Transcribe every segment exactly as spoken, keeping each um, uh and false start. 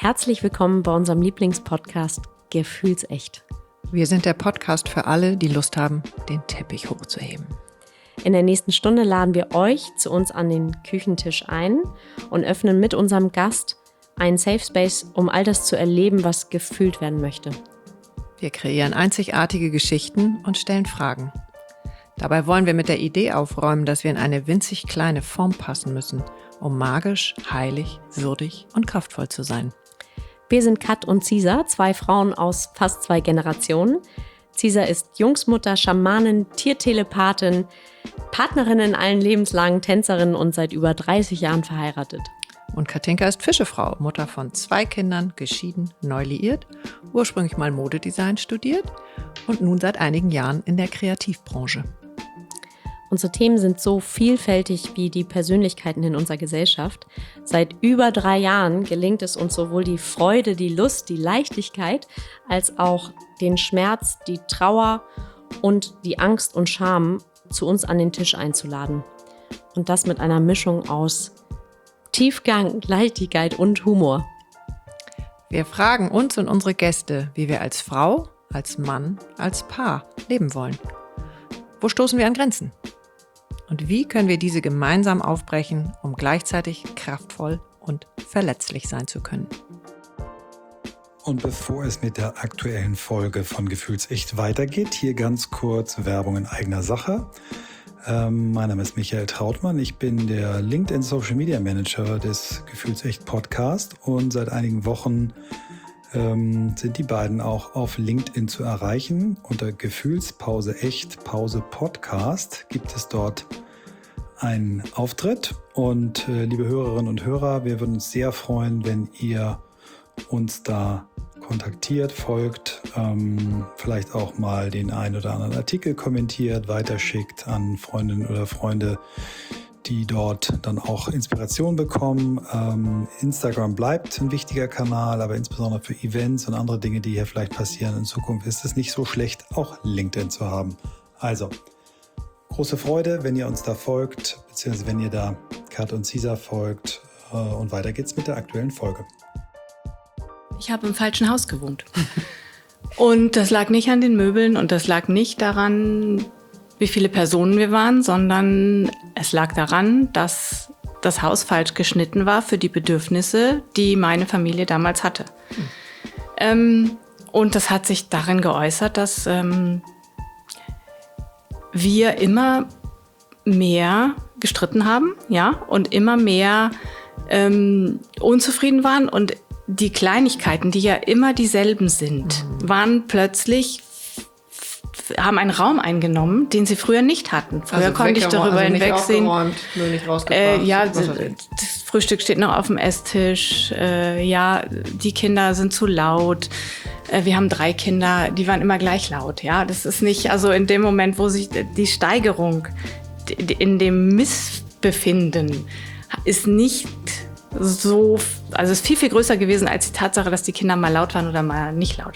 Herzlich willkommen bei unserem Lieblingspodcast Gefühlsecht. Wir sind der Podcast für alle, die Lust haben, den Teppich hochzuheben. In der nächsten Stunde laden wir euch zu uns an den Küchentisch ein und öffnen mit unserem Gast einen Safe Space, um all das zu erleben, was gefühlt werden möchte. Wir kreieren einzigartige Geschichten und stellen Fragen. Dabei wollen wir mit der Idee aufräumen, dass wir in eine winzig kleine Form passen müssen, um magisch, heilig, würdig und kraftvoll zu sein. Wir sind Kat und Cisa, zwei Frauen aus fast zwei Generationen. Cisa ist Jungsmutter, Schamanin, Tiertelepathin, Partnerin in allen Lebenslangen, Tänzerin und seit über dreißig Jahren verheiratet. Und Katinka ist Fischefrau, Mutter von zwei Kindern, geschieden, neu liiert, ursprünglich mal Modedesign studiert und nun seit einigen Jahren in der Kreativbranche. Unsere Themen sind so vielfältig wie die Persönlichkeiten in unserer Gesellschaft. Seit über drei Jahren gelingt es uns sowohl die Freude, die Lust, die Leichtigkeit, als auch den Schmerz, die Trauer und die Angst und Scham zu uns an den Tisch einzuladen. Und das mit einer Mischung aus Tiefgang, Leichtigkeit und Humor. Wir fragen uns und unsere Gäste, wie wir als Frau, als Mann, als Paar leben wollen. Wo stoßen wir an Grenzen? Und wie können wir diese gemeinsam aufbrechen, um gleichzeitig kraftvoll und verletzlich sein zu können? Und bevor es mit der aktuellen Folge von Gefühlsecht weitergeht, hier ganz kurz Werbung in eigener Sache. Ähm, mein Name ist Michael Trautmann, ich bin der LinkedIn Social Media Manager des Gefühlsecht Podcast und seit einigen Wochen ähm, sind die beiden auch auf LinkedIn zu erreichen. Unter Gefühlspause Echt Pause Podcast gibt es dort einen Auftritt und äh, liebe Hörerinnen und Hörer, wir würden uns sehr freuen, wenn ihr uns da kontaktiert, folgt, ähm, vielleicht auch mal den einen oder anderen Artikel kommentiert, weiterschickt an Freundinnen oder Freunde, die dort dann auch Inspiration bekommen. Ähm, Instagram bleibt ein wichtiger Kanal, aber insbesondere für Events und andere Dinge, die hier vielleicht passieren in Zukunft, ist es nicht so schlecht, auch LinkedIn zu haben. Also, große Freude, wenn ihr uns da folgt, beziehungsweise wenn ihr da Kat und Cisa folgt. Äh, und weiter geht's mit der aktuellen Folge. Ich habe im falschen Haus gewohnt. Und das lag nicht an den Möbeln und das lag nicht daran, wie viele Personen wir waren, sondern es lag daran, dass das Haus falsch geschnitten war für die Bedürfnisse, die meine Familie damals hatte. Hm. Ähm, und das hat sich darin geäußert, dass ähm, wir immer mehr gestritten haben, ja, und immer mehr ähm, unzufrieden waren und die Kleinigkeiten, die ja immer dieselben sind, mhm. waren plötzlich, haben einen Raum eingenommen, den sie früher nicht hatten. Früher also konnte ich darüber also hinwegsehen. Nur nicht rausgebracht. Äh, ja, das Frühstück steht noch auf dem Esstisch. Äh, ja, die Kinder sind zu laut. Äh, wir haben drei Kinder, die waren immer gleich laut. Ja, das ist nicht, also in dem Moment, wo sich die Steigerung in dem Missbefinden ist nicht so, also ist viel, viel größer gewesen als die Tatsache, dass die Kinder mal laut waren oder mal nicht laut.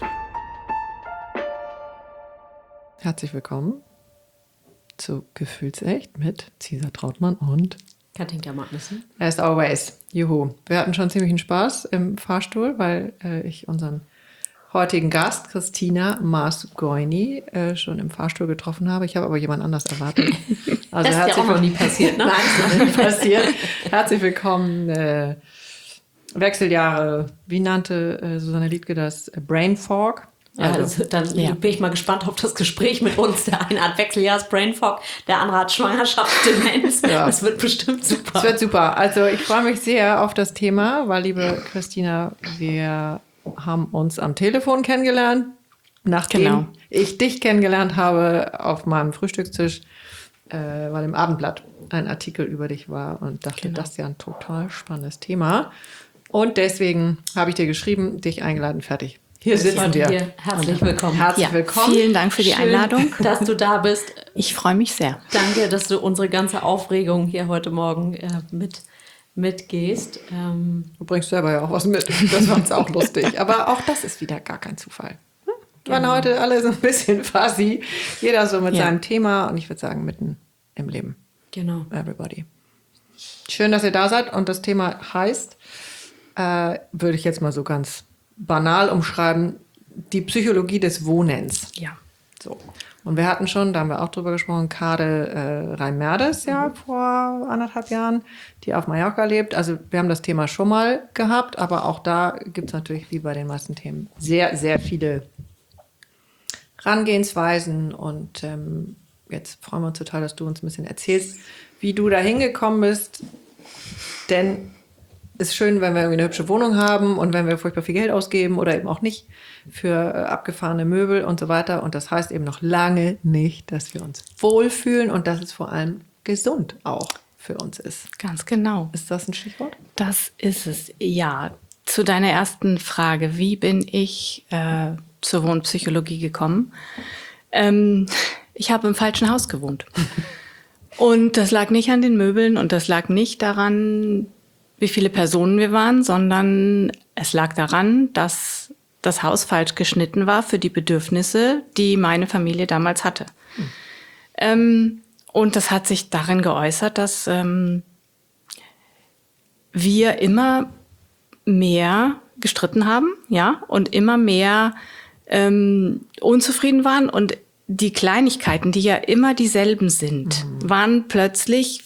Herzlich willkommen zu Gefühlsecht mit Cisa Trautmann und Katinka Magnussen. As always, juhu. Wir hatten schon ziemlichen Spaß im Fahrstuhl, weil äh, ich unseren heutigen Gast, Christina Masgoini, äh, schon im Fahrstuhl getroffen habe. Ich habe aber jemand anders erwartet. Also das ist ja auch noch nie passiert, ne? Nein, das ist noch nie passiert. Herzlich willkommen. Äh, Wechseljahre, wie nannte äh, Susanne Liedtke das? Brain Fog. Ja, also, dann ja. bin ich mal gespannt auf das Gespräch mit uns. Der eine hat Wechseljahrs Brain Fog, der andere hat Schwangerschaftsdemenz. Ja. Das wird bestimmt super. Das wird super. Also ich freue mich sehr auf das Thema, weil, liebe Christina, wir haben uns am Telefon kennengelernt, nachdem genau. ich dich kennengelernt habe auf meinem Frühstückstisch, äh, weil im Abendblatt ein Artikel über dich war und dachte, genau. das ist ja ein total spannendes Thema. Und deswegen habe ich dir geschrieben, dich eingeladen, fertig. Hier sitzen wir. Hier. Herzlich willkommen. Herzlich ja, willkommen. Vielen Dank für die Schön, Einladung. Dass du da bist. Ich freue mich sehr. Danke, dass du unsere ganze Aufregung hier heute Morgen äh, mit mitgehst. Ähm, du bringst selber ja auch was mit. Das war uns auch lustig. Aber auch das ist wieder gar kein Zufall. Wir genau. waren heute alle so ein bisschen fuzzy. Jeder so mit ja. seinem Thema und ich würde sagen mitten im Leben. Genau. Everybody. Schön, dass ihr da seid und das Thema heißt äh, würde ich jetzt mal so ganz banal umschreiben, die Psychologie des Wohnens. Ja. So. Und wir hatten schon, da haben wir auch drüber gesprochen, Kade äh, Reimmerdes ja mhm. vor anderthalb Jahren, die auf Mallorca lebt. Also wir haben das Thema schon mal gehabt, aber auch da gibt es natürlich, wie bei den meisten Themen, sehr, sehr viele Herangehensweisen. Und ähm, jetzt freuen wir uns total, dass du uns ein bisschen erzählst, wie du da hingekommen bist. Denn es ist schön, wenn wir irgendwie eine hübsche Wohnung haben und wenn wir furchtbar viel Geld ausgeben oder eben auch nicht für äh, abgefahrene Möbel und so weiter. Und das heißt eben noch lange nicht, dass wir uns wohlfühlen und dass es vor allem gesund auch für uns ist. Ganz genau. Ist das ein Stichwort? Das ist es, ja. Zu deiner ersten Frage, wie bin ich äh, zur Wohnpsychologie gekommen? Ähm, ich habe im falschen Haus gewohnt. Und das lag nicht an den Möbeln und das lag nicht daran, wie viele Personen wir waren, sondern es lag daran, dass das Haus falsch geschnitten war für die Bedürfnisse, die meine Familie damals hatte. Mhm. Ähm, und das hat sich darin geäußert, dass ähm, wir immer mehr gestritten haben, ja, und immer mehr ähm, unzufrieden waren. Und die Kleinigkeiten, die ja immer dieselben sind, mhm. waren plötzlich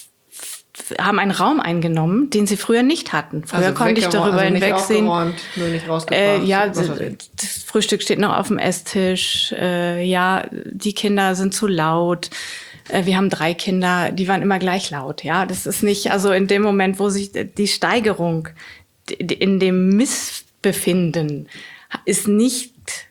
haben einen Raum eingenommen, den sie früher nicht hatten. Früher also konnte ich darüber also hinwegsehen. Nur nicht rausgebracht. Äh, ja, das Frühstück steht noch auf dem Esstisch. Äh, ja, die Kinder sind zu laut. Äh, wir haben drei Kinder, die waren immer gleich laut. Ja, das ist nicht, also in dem Moment, wo sich die Steigerung in dem Missbefinden ist nicht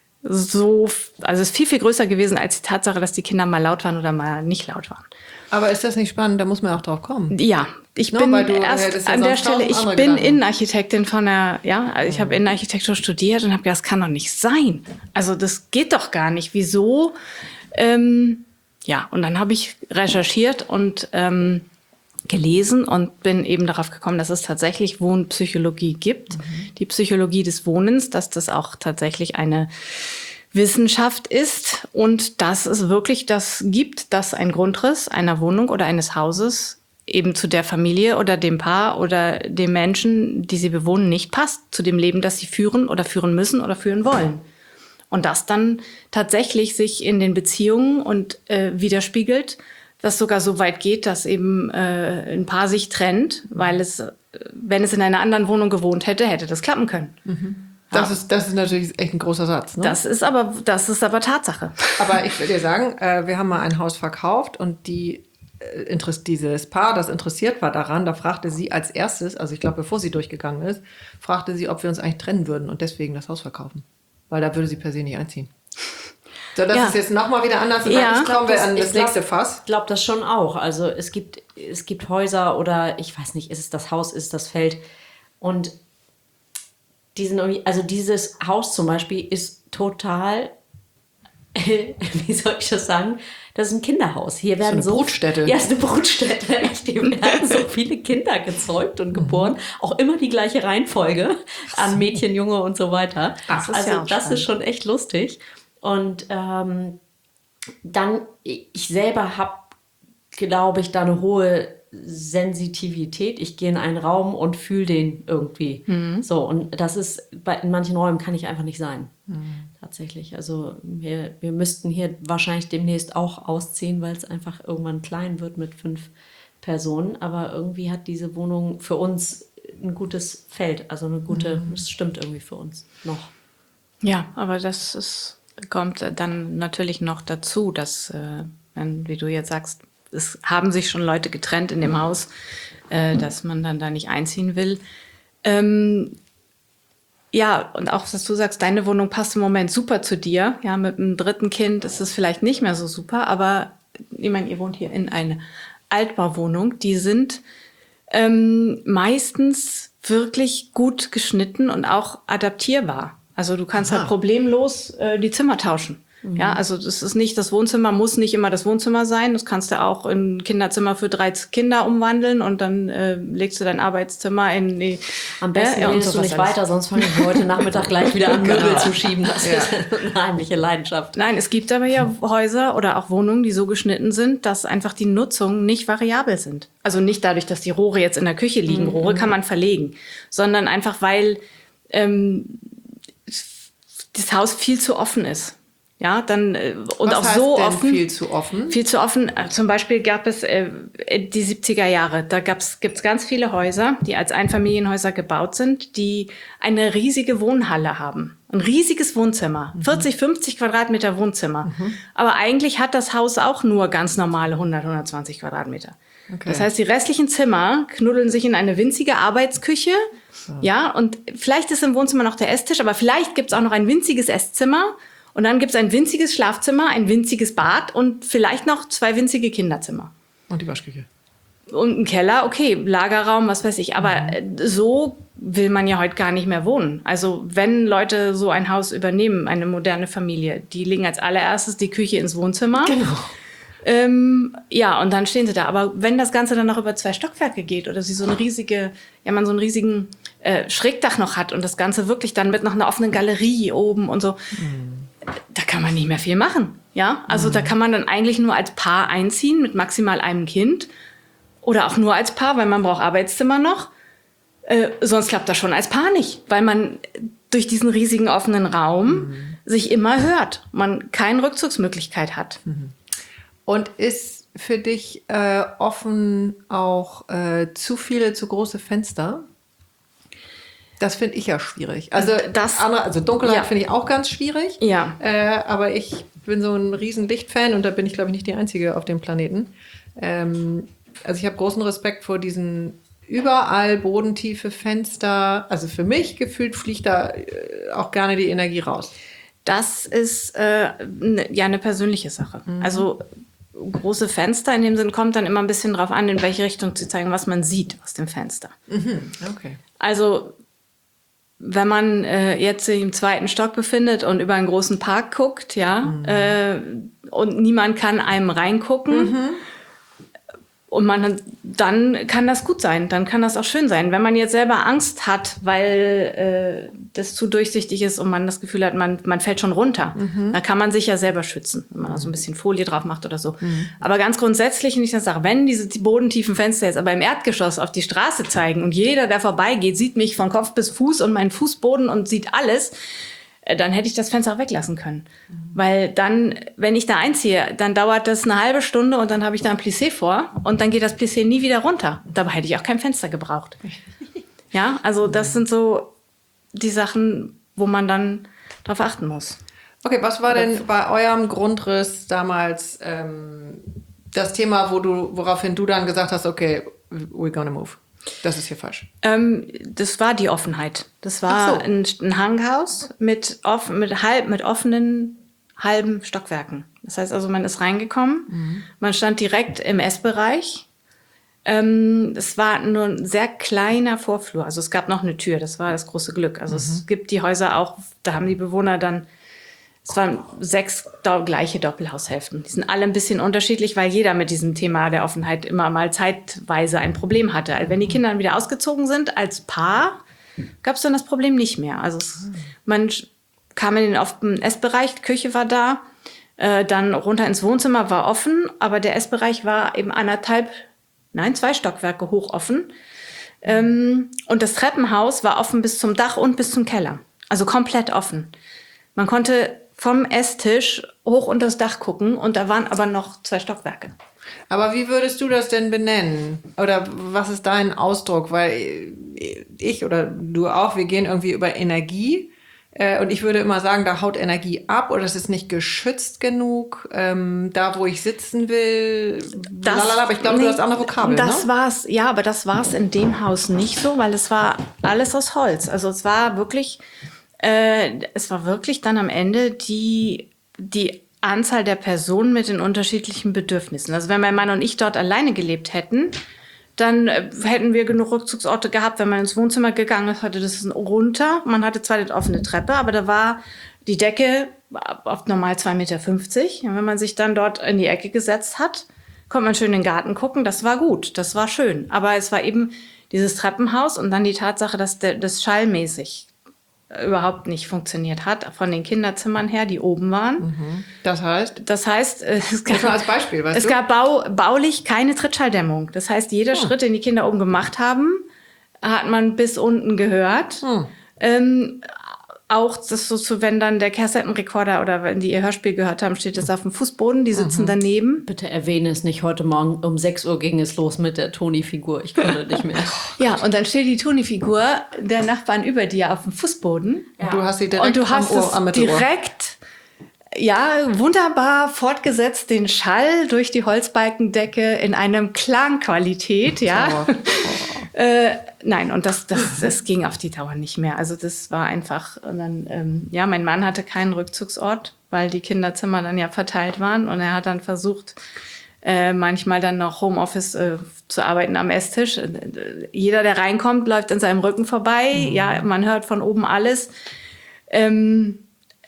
so, also ist viel, viel größer gewesen als die Tatsache, dass die Kinder mal laut waren oder mal nicht laut waren. Aber ist das nicht spannend? Da muss man auch drauf kommen. Ja, ich no, bin du, erst an der Stelle, ich bin Gedanken. Innenarchitektin von der, ja, also ich mhm. habe Innenarchitektur studiert und habe gedacht, das kann doch nicht sein. Also das geht doch gar nicht. Wieso? Ähm, ja, und dann habe ich recherchiert und ähm, gelesen und bin eben darauf gekommen, dass es tatsächlich Wohnpsychologie gibt. Mhm. Die Psychologie des Wohnens, dass das auch tatsächlich eine Wissenschaft ist und dass es wirklich das gibt, dass ein Grundriss einer Wohnung oder eines Hauses eben zu der Familie oder dem Paar oder dem Menschen, die sie bewohnen, nicht passt, zu dem Leben, das sie führen oder führen müssen oder führen wollen. Und das dann tatsächlich sich in den Beziehungen und äh, widerspiegelt, das sogar so weit geht, dass eben äh, ein Paar sich trennt, weil es, wenn es in einer anderen Wohnung gewohnt hätte, hätte das klappen können. Mhm. Das ist, das ist natürlich echt ein großer Satz. Ne? Das ist aber, das ist aber Tatsache. Aber ich will dir sagen, äh, wir haben mal ein Haus verkauft und die, äh, dieses Paar, das interessiert war daran, da fragte sie als erstes, also ich glaube, bevor sie durchgegangen ist, fragte sie, ob wir uns eigentlich trennen würden und deswegen das Haus verkaufen. Weil da würde sie per se nicht einziehen. So, das ja. ist jetzt nochmal wieder anders. Ja, ich glaube, an das nächste Fass. Ich glaube das schon auch. Also es gibt, es gibt Häuser oder ich weiß nicht, ist es das Haus, ist es das Feld und diesen, also dieses Haus zum Beispiel ist total, wie soll ich das sagen? Das ist ein Kinderhaus. Hier werden so eine Brutstätte. Ja, es ist eine Brutstätte. Echt, hier werden so viele Kinder gezeugt und geboren. Mhm. Auch immer die gleiche Reihenfolge an Mädchen, Junge und so weiter. Ach, das also ist ja das ist schon echt lustig. Und ähm, dann, ich selber habe, glaube ich, da eine hohe Sensitivität. Ich gehe in einen Raum und fühle den irgendwie. Mhm. So, und das ist, bei, in manchen Räumen kann ich einfach nicht sein. Mhm. Tatsächlich. Also wir, wir müssten hier wahrscheinlich demnächst auch ausziehen, weil es einfach irgendwann klein wird mit fünf Personen. Aber irgendwie hat diese Wohnung für uns ein gutes Feld. Also eine gute, mhm. das stimmt irgendwie für uns noch. Ja, aber das ist, kommt dann natürlich noch dazu, dass, äh, wenn, wie du jetzt sagst, es haben sich schon Leute getrennt in dem Haus, äh, dass man dann da nicht einziehen will. Ähm, ja, und auch, was du sagst, deine Wohnung passt im Moment super zu dir. Ja, mit einem dritten Kind ist es vielleicht nicht mehr so super, aber ich meine, ihr wohnt hier in einer Altbauwohnung. Die sind ähm, meistens wirklich gut geschnitten und auch adaptierbar. Also du kannst Aha. halt problemlos äh, die Zimmer tauschen. Mhm. Ja, also das ist nicht, das Wohnzimmer muss nicht immer das Wohnzimmer sein. Das kannst du auch in ein Kinderzimmer für drei Kinder umwandeln und dann äh, legst du dein Arbeitszimmer in die... Am besten äh, redest du nicht weiter, sonst fange ich heute Nachmittag gleich wieder an, Möbel genau. zu schieben. Das ja. ist eine heimliche Leidenschaft. Nein, es gibt aber ja Häuser oder auch Wohnungen, die so geschnitten sind, dass einfach die Nutzungen nicht variabel sind. Also nicht dadurch, dass die Rohre jetzt in der Küche liegen. Mhm. Rohre kann man verlegen. Sondern einfach, weil ähm, das Haus viel zu offen ist. Ja, dann äh, und Was auch heißt so denn offen. Viel zu offen. Viel zu offen. Zum Beispiel gab es äh, die siebziger Jahre. Da gab's gibt's ganz viele Häuser, die als Einfamilienhäuser gebaut sind, die eine riesige Wohnhalle haben, ein riesiges Wohnzimmer, mhm. vierzig, fünfzig Quadratmeter Wohnzimmer. Mhm. Aber eigentlich hat das Haus auch nur ganz normale hundert, hundertzwanzig Quadratmeter. Okay. Das heißt, die restlichen Zimmer knuddeln sich in eine winzige Arbeitsküche. So. Ja, und vielleicht ist im Wohnzimmer noch der Esstisch, aber vielleicht gibt's auch noch ein winziges Esszimmer. Und dann gibt's ein winziges Schlafzimmer, ein winziges Bad und vielleicht noch zwei winzige Kinderzimmer. Und die Waschküche. Und ein Keller, okay, Lagerraum, was weiß ich. Aber mhm. so will man ja heute gar nicht mehr wohnen. Also wenn Leute so ein Haus übernehmen, eine moderne Familie, die legen als allererstes die Küche ins Wohnzimmer. Genau. Ähm, ja, und dann stehen sie da. Aber wenn das Ganze dann noch über zwei Stockwerke geht oder sie so eine riesige, ja, man so einen riesigen äh, Schrägdach noch hat und das Ganze wirklich dann mit noch einer offenen Galerie oben und so, mhm. da kann man nicht mehr viel machen. Ja, also mhm. da kann man dann eigentlich nur als Paar einziehen mit maximal einem Kind oder auch nur als Paar, weil man braucht Arbeitszimmer noch. Äh, sonst klappt das schon als Paar nicht, weil man durch diesen riesigen offenen Raum mhm. sich immer hört, man keine Rückzugsmöglichkeit hat. Mhm. Und ist für dich äh, offen auch äh, zu viele, zu große Fenster? Das finde ich ja schwierig. Also, das, andere, also Dunkelheit ja. finde ich auch ganz schwierig. Ja. Äh, aber ich bin so ein riesen Lichtfan und da bin ich, glaube ich, nicht die Einzige auf dem Planeten. Ähm, also ich habe großen Respekt vor diesen überall bodentiefe Fenster. Also für mich gefühlt fliegt da äh, auch gerne die Energie raus. Das ist äh, ne, ja eine persönliche Sache. Mhm. Also große Fenster in dem Sinn kommt dann immer ein bisschen drauf an, in welche Richtung zu zeigen, was man sieht aus dem Fenster. Mhm. Okay. Also wenn man äh, jetzt sich im zweiten Stock befindet und über einen großen Park guckt, ja, mhm. äh, und niemand kann einem reingucken, mhm. und man, dann kann das gut sein, dann kann das auch schön sein. Wenn man jetzt selber Angst hat, weil äh, das zu durchsichtig ist und man das Gefühl hat, man, man fällt schon runter, mhm. dann kann man sich ja selber schützen, wenn man da so ein bisschen Folie drauf macht oder so. Mhm. Aber ganz grundsätzlich, wenn ich das sage, wenn diese die bodentiefen Fenster jetzt aber im Erdgeschoss auf die Straße zeigen und jeder, der vorbeigeht, sieht mich von Kopf bis Fuß und meinen Fußboden und sieht alles, dann hätte ich das Fenster auch weglassen können. Mhm. Weil dann, wenn ich da einziehe, dann dauert das eine halbe Stunde und dann habe ich da ein Plissé vor und dann geht das Plissé nie wieder runter. Dabei hätte ich auch kein Fenster gebraucht. Ja, also das sind so die Sachen, wo man dann drauf achten muss. Okay, was war denn bei eurem Grundriss damals ähm, das Thema, wo du, woraufhin du dann gesagt hast, okay, we're gonna move? Das ist hier falsch. Ähm, das war die Offenheit. Das war so. ein, ein Hanghaus mit, off, mit, halb, mit offenen halben Stockwerken. Das heißt also, man ist reingekommen, mhm. man stand direkt im Essbereich. Ähm, es war nur ein sehr kleiner Vorflur. Also es gab noch eine Tür, das war das große Glück. Also mhm. es gibt die Häuser auch, da haben die Bewohner dann, es waren sechs do- gleiche Doppelhaushälften. Die sind alle ein bisschen unterschiedlich, weil jeder mit diesem Thema der Offenheit immer mal zeitweise ein Problem hatte. Also wenn die Kinder dann wieder ausgezogen sind, als Paar, gab es dann das Problem nicht mehr. Also es, man kam in den offenen Essbereich, die Küche war da, äh, dann runter ins Wohnzimmer war offen, aber der Essbereich war eben anderthalb, nein, zwei Stockwerke hoch offen. Ähm, und das Treppenhaus war offen bis zum Dach und bis zum Keller. Also komplett offen. Man konnte vom Esstisch hoch unter das Dach gucken und da waren aber noch zwei Stockwerke. Aber wie würdest du das denn benennen? Oder was ist dein Ausdruck? Weil ich oder du auch, wir gehen irgendwie über Energie. Und ich würde immer sagen, da haut Energie ab oder es ist nicht geschützt genug. Ähm, da, wo ich sitzen will, das, lalala, aber ich glaube, nee, du hast andere Vokabeln, das ne? war's, ja, aber das war es in dem Haus nicht so, weil es war alles aus Holz. Also es war wirklich... Äh, es war wirklich dann am Ende die, die Anzahl der Personen mit den unterschiedlichen Bedürfnissen. Also wenn mein Mann und ich dort alleine gelebt hätten, dann äh, hätten wir genug Rückzugsorte gehabt. Wenn man ins Wohnzimmer gegangen ist, hatte das runter. Man hatte zwar die offene Treppe, aber da war die Decke auf normal zwei Meter fünfzig. Und wenn man sich dann dort in die Ecke gesetzt hat, konnte man schön in den Garten gucken. Das war gut, das war schön. Aber es war eben dieses Treppenhaus und dann die Tatsache, dass der, das schallmäßig überhaupt nicht funktioniert hat, von den Kinderzimmern her, die oben waren. Mhm. Das heißt? Das heißt, es gab, als Beispiel, weißt es du? gab bau, baulich keine Trittschalldämmung. Das heißt, jeder oh. Schritt, den die Kinder oben gemacht haben, hat man bis unten gehört. Oh. Ähm, auch das so zu, wenn dann der Kassettenrekorder oder wenn die ihr Hörspiel gehört haben, steht das auf dem Fußboden, die sitzen mhm. daneben. Bitte erwähne es nicht, heute Morgen um sechs Uhr ging es los mit der Toni-Figur. Ich konnte nicht mehr. Ja, und dann steht die Toni-Figur der Nachbarn über dir auf dem Fußboden. Ja. Du hast sie direkt und du hast am Ohr, am Mittelohr. direkt, ja, wunderbar fortgesetzt, den Schall durch die Holzbalkendecke in einem Klangqualität, ja. Äh, nein, und das, das, das ging auf die Dauer nicht mehr. Also das war einfach, und dann, ähm, ja, mein Mann hatte keinen Rückzugsort, weil die Kinderzimmer dann ja verteilt waren. Und er hat dann versucht, äh, manchmal dann noch Homeoffice äh, zu arbeiten am Esstisch. Äh, jeder, der reinkommt, läuft an seinem Rücken vorbei. Mhm. Ja, man hört von oben alles. Ähm,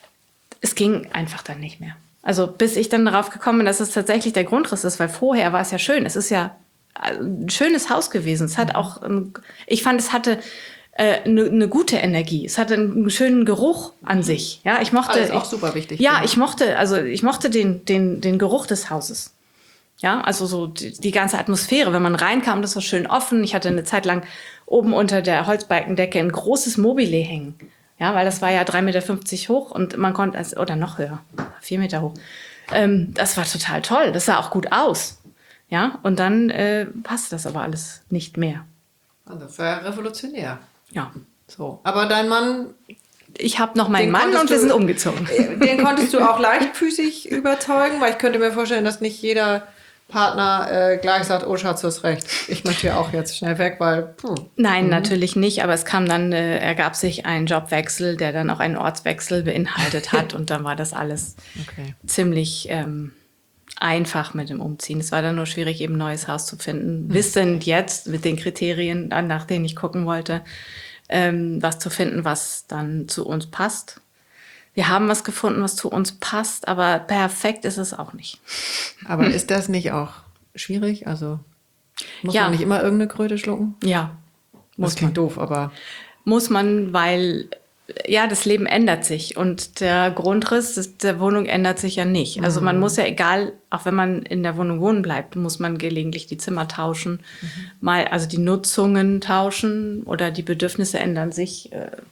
es ging einfach dann nicht mehr. Also bis ich dann darauf gekommen bin, dass es tatsächlich der Grundriss ist, weil vorher war es ja schön. Es ist ja ein schönes Haus gewesen. Es hat auch, ich fand, es hatte eine äh, ne, ne gute Energie. Es hatte einen schönen Geruch an sich. Ja, ich mochte. Alles auch super wichtig. Ja, ich mochte, also ich mochte den, den, den Geruch des Hauses. Ja, also so die, die ganze Atmosphäre. Wenn man reinkam, das war schön offen. Ich hatte eine Zeit lang oben unter der Holzbalkendecke ein großes Mobile hängen. Ja, weil das war ja drei Meter fünfzig hoch und man konnte, oder noch höher, vier Meter hoch. Ähm, das war total toll. Das sah auch gut aus. Ja, und dann äh, passte das aber alles nicht mehr. Das war ja revolutionär. Ja. So. Aber dein Mann. Ich habe noch meinen Mann und wir sind umgezogen. Den konntest du auch leichtfüßig überzeugen, weil ich könnte mir vorstellen, dass nicht jeder Partner äh, gleich sagt, oh Schatz, du hast recht. Ich möchte ja auch jetzt schnell weg, weil... Hm. Nein, mhm. natürlich nicht. Aber es kam dann, äh, ergab sich ein Jobwechsel, der dann auch einen Ortswechsel beinhaltet hat. Und dann war das alles okay. ziemlich... Ähm, einfach mit dem Umziehen. Es war dann nur schwierig, eben ein neues Haus zu finden. Hm. Wissend jetzt mit den Kriterien, nach denen ich gucken wollte, ähm, was zu finden, was dann zu uns passt. Wir haben was gefunden, was zu uns passt, aber perfekt ist es auch nicht. Aber hm. ist das nicht auch schwierig? Also muss ja. man nicht immer irgendeine Kröte schlucken? Ja. Muss das klingt man. doof, aber... Muss man, weil... Ja, das Leben ändert sich und der Grundriss des, der Wohnung ändert sich ja nicht. Also man muss ja, egal, auch wenn man in der Wohnung wohnen bleibt, muss man gelegentlich die Zimmer tauschen, mhm. mal also die Nutzungen tauschen oder die Bedürfnisse ändern sich.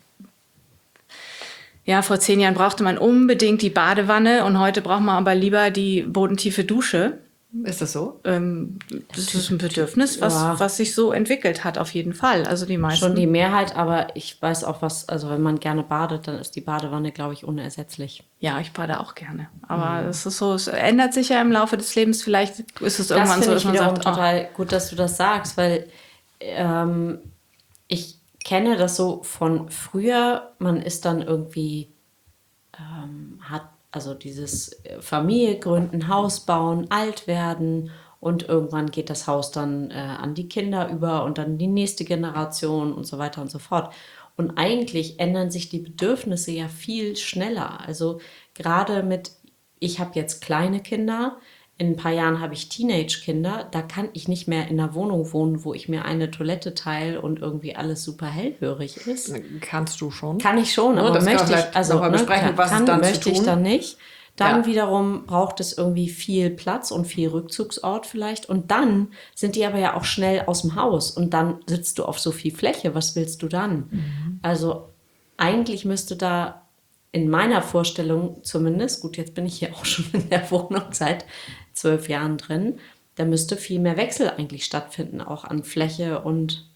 Ja, vor zehn Jahren brauchte man unbedingt die Badewanne und heute braucht man aber lieber die bodentiefe Dusche. Ist das so? Ähm, das ist ein Bedürfnis, was, ja. was sich so entwickelt hat, auf jeden Fall. Also die meisten. Schon die Mehrheit, aber ich weiß auch was, also wenn man gerne badet, dann ist die Badewanne, glaube ich, unersetzlich. Ja, ich bade auch gerne. Aber mhm. es ist so, es ändert sich ja im Laufe des Lebens. Vielleicht ist es irgendwann das so, dass ich man sagt, total oh. gut, dass du das sagst, weil ähm, ich kenne das so von früher, man ist dann irgendwie, ähm, hat also dieses Familie gründen, Haus bauen, alt werden und irgendwann geht das Haus dann äh, an die Kinder über und dann die nächste Generation und so weiter und so fort. Und eigentlich ändern sich die Bedürfnisse ja viel schneller. Also gerade mit, ich habe jetzt kleine Kinder, in ein paar Jahren habe ich Teenage-Kinder, da kann ich nicht mehr in einer Wohnung wohnen, wo ich mir eine Toilette teile und irgendwie alles super hellhörig ist. Kannst du schon? Kann ich schon, aber das möchte ich, also ne, besprechen, was kann, es dann möchte zu tun? ich dann nicht. Dann ja. wiederum braucht es irgendwie viel Platz und viel Rückzugsort vielleicht. Und dann sind die aber ja auch schnell aus dem Haus und dann sitzt du auf so viel Fläche. Was willst du dann? Mhm. Also eigentlich müsste da in meiner Vorstellung zumindest, gut, jetzt bin ich hier auch schon in der Wohnung seit zwölf Jahren drin, da müsste viel mehr Wechsel eigentlich stattfinden, auch an Fläche und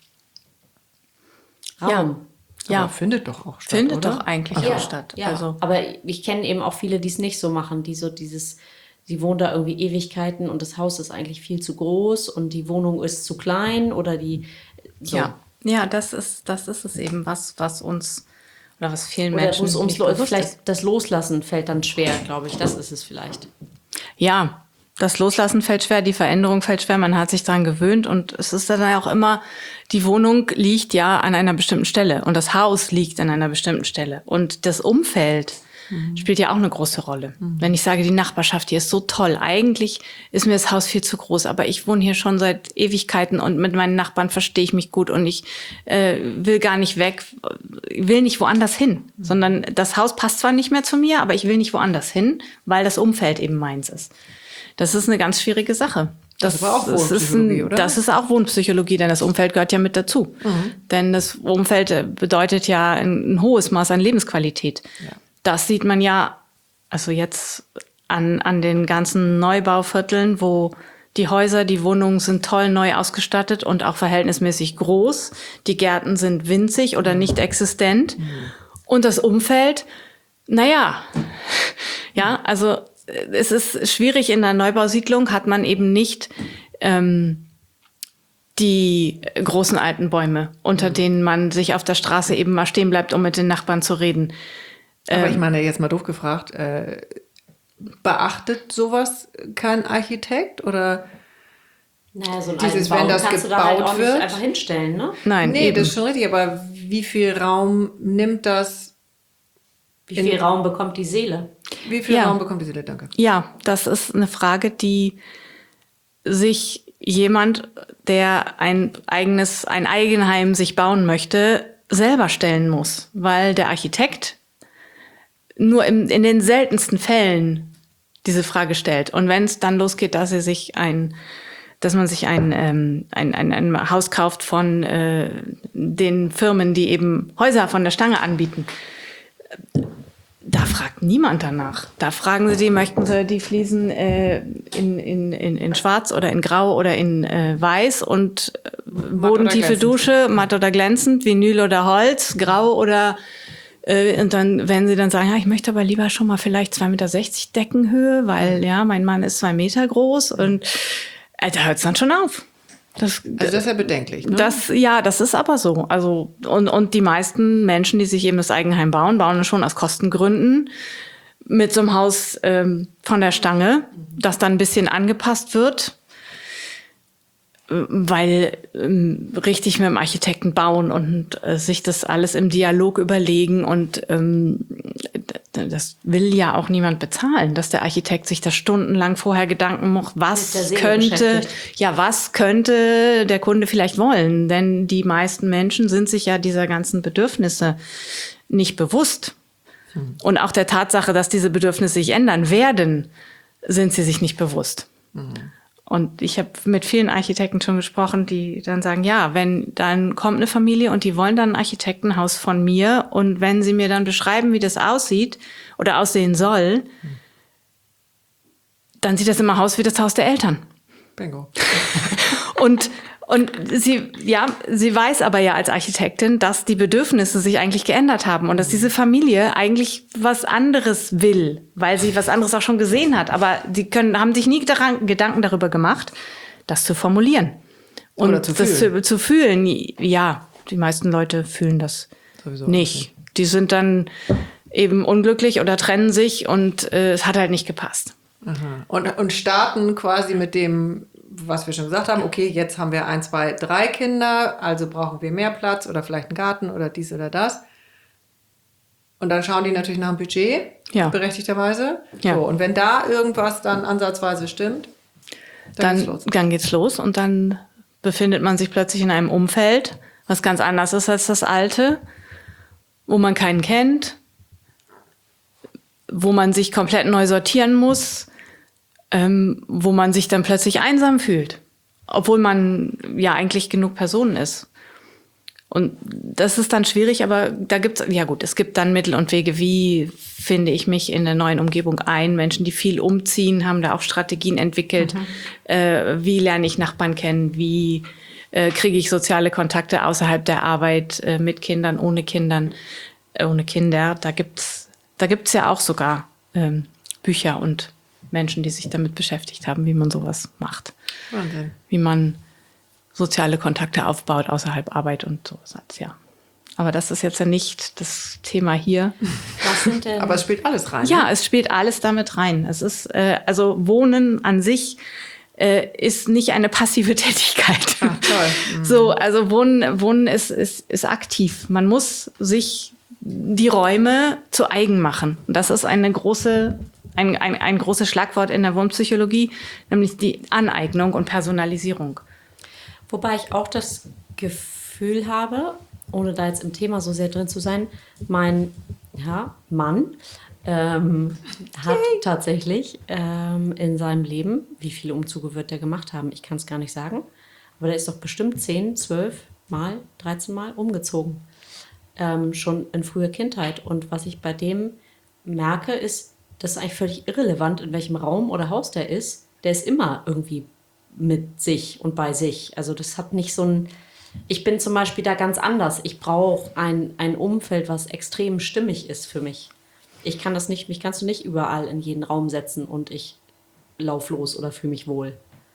Raum. Ja. Ja, aber findet doch auch statt, Findet oder? doch eigentlich ja, auch statt. Ja, also. aber ich kenne eben auch viele, die es nicht so machen, die so dieses, die wohnen da irgendwie Ewigkeiten und das Haus ist eigentlich viel zu groß und die Wohnung ist zu klein oder die, so. Ja, ja, das ist, das ist es eben, was, was uns, oder was vielen oder Menschen uns nicht bewusst vielleicht ist. Das Loslassen fällt dann schwer, glaube ich, das ist es vielleicht. Ja, das Loslassen fällt schwer, die Veränderung fällt schwer, man hat sich daran gewöhnt und es ist dann auch immer, die Wohnung liegt ja an einer bestimmten Stelle und das Haus liegt an einer bestimmten Stelle und das Umfeld mhm. spielt ja auch eine große Rolle. Mhm. Wenn ich sage, die Nachbarschaft hier ist so toll, eigentlich ist mir das Haus viel zu groß, aber ich wohne hier schon seit Ewigkeiten und mit meinen Nachbarn verstehe ich mich gut und ich äh, will gar nicht weg, will nicht woanders hin, mhm. sondern das Haus passt zwar nicht mehr zu mir, aber ich will nicht woanders hin, weil das Umfeld eben meins ist. Das ist eine ganz schwierige Sache. Das, das, auch das, ist ein, oder? Das ist auch Wohnpsychologie, denn das Umfeld gehört ja mit dazu. Mhm. Denn das Umfeld bedeutet ja ein, ein hohes Maß an Lebensqualität. Ja. Das sieht man ja, also jetzt an, an den ganzen Neubauvierteln, wo die Häuser, die Wohnungen sind toll neu ausgestattet und auch verhältnismäßig groß. Die Gärten sind winzig oder nicht existent. Mhm. Und das Umfeld, naja, ja, also es ist schwierig, in der Neubausiedlung hat man eben nicht ähm, die großen alten Bäume, unter denen man sich auf der Straße eben mal stehen bleibt, um mit den Nachbarn zu reden. Aber ähm, ich meine, jetzt mal doof gefragt, äh, beachtet sowas kein Architekt? Oder naja, so ein dieses, Baum wenn das kannst gebaut du da halt auch wird? nicht einfach hinstellen, ne? Nein, nee, eben. das ist schon richtig, aber wie viel Raum nimmt das? Wie viel in, Raum bekommt die Seele? Wie viel ja. Raum bekommt die Seele? Danke. Ja, das ist eine Frage, die sich jemand, der ein eigenes, ein Eigenheim sich bauen möchte, selber stellen muss. Weil der Architekt nur im, in den seltensten Fällen diese Frage stellt. Und wenn es dann losgeht, dass er sich ein, dass man sich ein, ähm, ein, ein, ein Haus kauft von äh, den Firmen, die eben Häuser von der Stange anbieten, da fragt niemand danach. Da fragen sie die, möchten sie die Fliesen äh, in, in, in, in schwarz oder in grau oder in äh, weiß und äh, bodentiefe Dusche, matt oder glänzend, Vinyl oder Holz, grau oder äh, und dann, wenn sie dann sagen, ja, ich möchte aber lieber schon mal vielleicht zwei Meter sechzig Deckenhöhe, weil ja, mein Mann ist zwei Meter groß und äh, da hört es dann schon auf. Das, also das ist ja bedenklich, ne? Das, ja, das ist aber so. Also, und, und die meisten Menschen, die sich eben das Eigenheim bauen, bauen es schon aus Kostengründen mit so einem Haus ähm, von der Stange, das dann ein bisschen angepasst wird, weil ähm, richtig mit dem Architekten bauen und äh, sich das alles im Dialog überlegen und ähm, das will ja auch niemand bezahlen, dass der Architekt sich da stundenlang vorher Gedanken macht, was könnte, ja, was könnte der Kunde vielleicht wollen, denn die meisten Menschen sind sich ja dieser ganzen Bedürfnisse nicht bewusst. Hm. Und auch der Tatsache, dass diese Bedürfnisse sich ändern werden, sind sie sich nicht bewusst. Mhm. Und ich habe mit vielen Architekten schon gesprochen, die dann sagen, ja, wenn dann kommt eine Familie und die wollen dann ein Architektenhaus von mir und wenn sie mir dann beschreiben, wie das aussieht oder aussehen soll, dann sieht das immer aus wie das Haus der Eltern. Bingo. und und sie, ja, sie weiß aber ja als Architektin, dass die Bedürfnisse sich eigentlich geändert haben und dass diese Familie eigentlich was anderes will, weil sie was anderes auch schon gesehen hat. Aber die können, haben sich nie daran, Gedanken darüber gemacht, das zu formulieren. Und Oder zu das fühlen. Zu, zu fühlen. Ja, die meisten Leute fühlen das Sowieso nicht. nicht. Die sind dann eben unglücklich oder trennen sich und äh, es hat halt nicht gepasst. Aha. Und, und starten quasi mit dem, was wir schon gesagt haben, okay, jetzt haben wir ein, zwei, drei Kinder, also brauchen wir mehr Platz oder vielleicht einen Garten oder dies oder das. Und dann schauen die natürlich nach dem Budget, Ja. berechtigterweise. Ja. So, und wenn da irgendwas dann ansatzweise stimmt, dann, Dann, geht's los. dann geht's los und dann befindet man sich plötzlich in einem Umfeld, was ganz anders ist als das alte, wo man keinen kennt, wo man sich komplett neu sortieren muss, ähm, wo man sich dann plötzlich einsam fühlt, obwohl man ja eigentlich genug Personen ist. Und das ist dann schwierig, aber da gibt's, ja gut, es gibt dann Mittel und Wege, wie finde ich mich in der neuen Umgebung ein. Menschen, die viel umziehen, haben da auch Strategien entwickelt. Mhm. Äh, wie lerne ich Nachbarn kennen? Wie äh, kriege ich soziale Kontakte außerhalb der Arbeit äh, mit Kindern, ohne Kindern, äh, ohne Kinder? Da gibt's, da gibt's ja auch sogar ähm, Bücher und Menschen, die sich damit beschäftigt haben, wie man sowas macht. Wahnsinn. Wie man soziale Kontakte aufbaut außerhalb Arbeit und sowas. Ja. Aber das ist jetzt ja nicht das Thema hier. Was sind denn? Aber es spielt alles rein. Ja, ne? es spielt alles damit rein. Es ist, äh, also Wohnen an sich äh, ist nicht eine passive Tätigkeit. Ach, toll. Mhm. So, also Wohnen, Wohnen ist, ist, ist aktiv. Man muss sich die Räume zu eigen machen. Und das ist eine große, ein, ein, ein großes Schlagwort in der Wohnpsychologie, nämlich die Aneignung und Personalisierung. Wobei ich auch das Gefühl habe, ohne da jetzt im Thema so sehr drin zu sein, mein ja, Mann ähm, hat Yay. tatsächlich ähm, in seinem Leben, wie viele Umzüge wird der gemacht haben, ich kann es gar nicht sagen, aber der ist doch bestimmt zehn, zwölf Mal, dreizehn Mal umgezogen. Ähm, schon in früher Kindheit. Und was ich bei dem merke, ist, das ist eigentlich völlig irrelevant, in welchem Raum oder Haus der ist. Der ist immer irgendwie mit sich und bei sich. Also das hat nicht so ein... Ich bin zum Beispiel da ganz anders. Ich brauche ein, ein Umfeld, was extrem stimmig ist für mich. Ich kann das nicht, mich kannst du nicht überall in jeden Raum setzen und ich lauf los oder fühle mich wohl.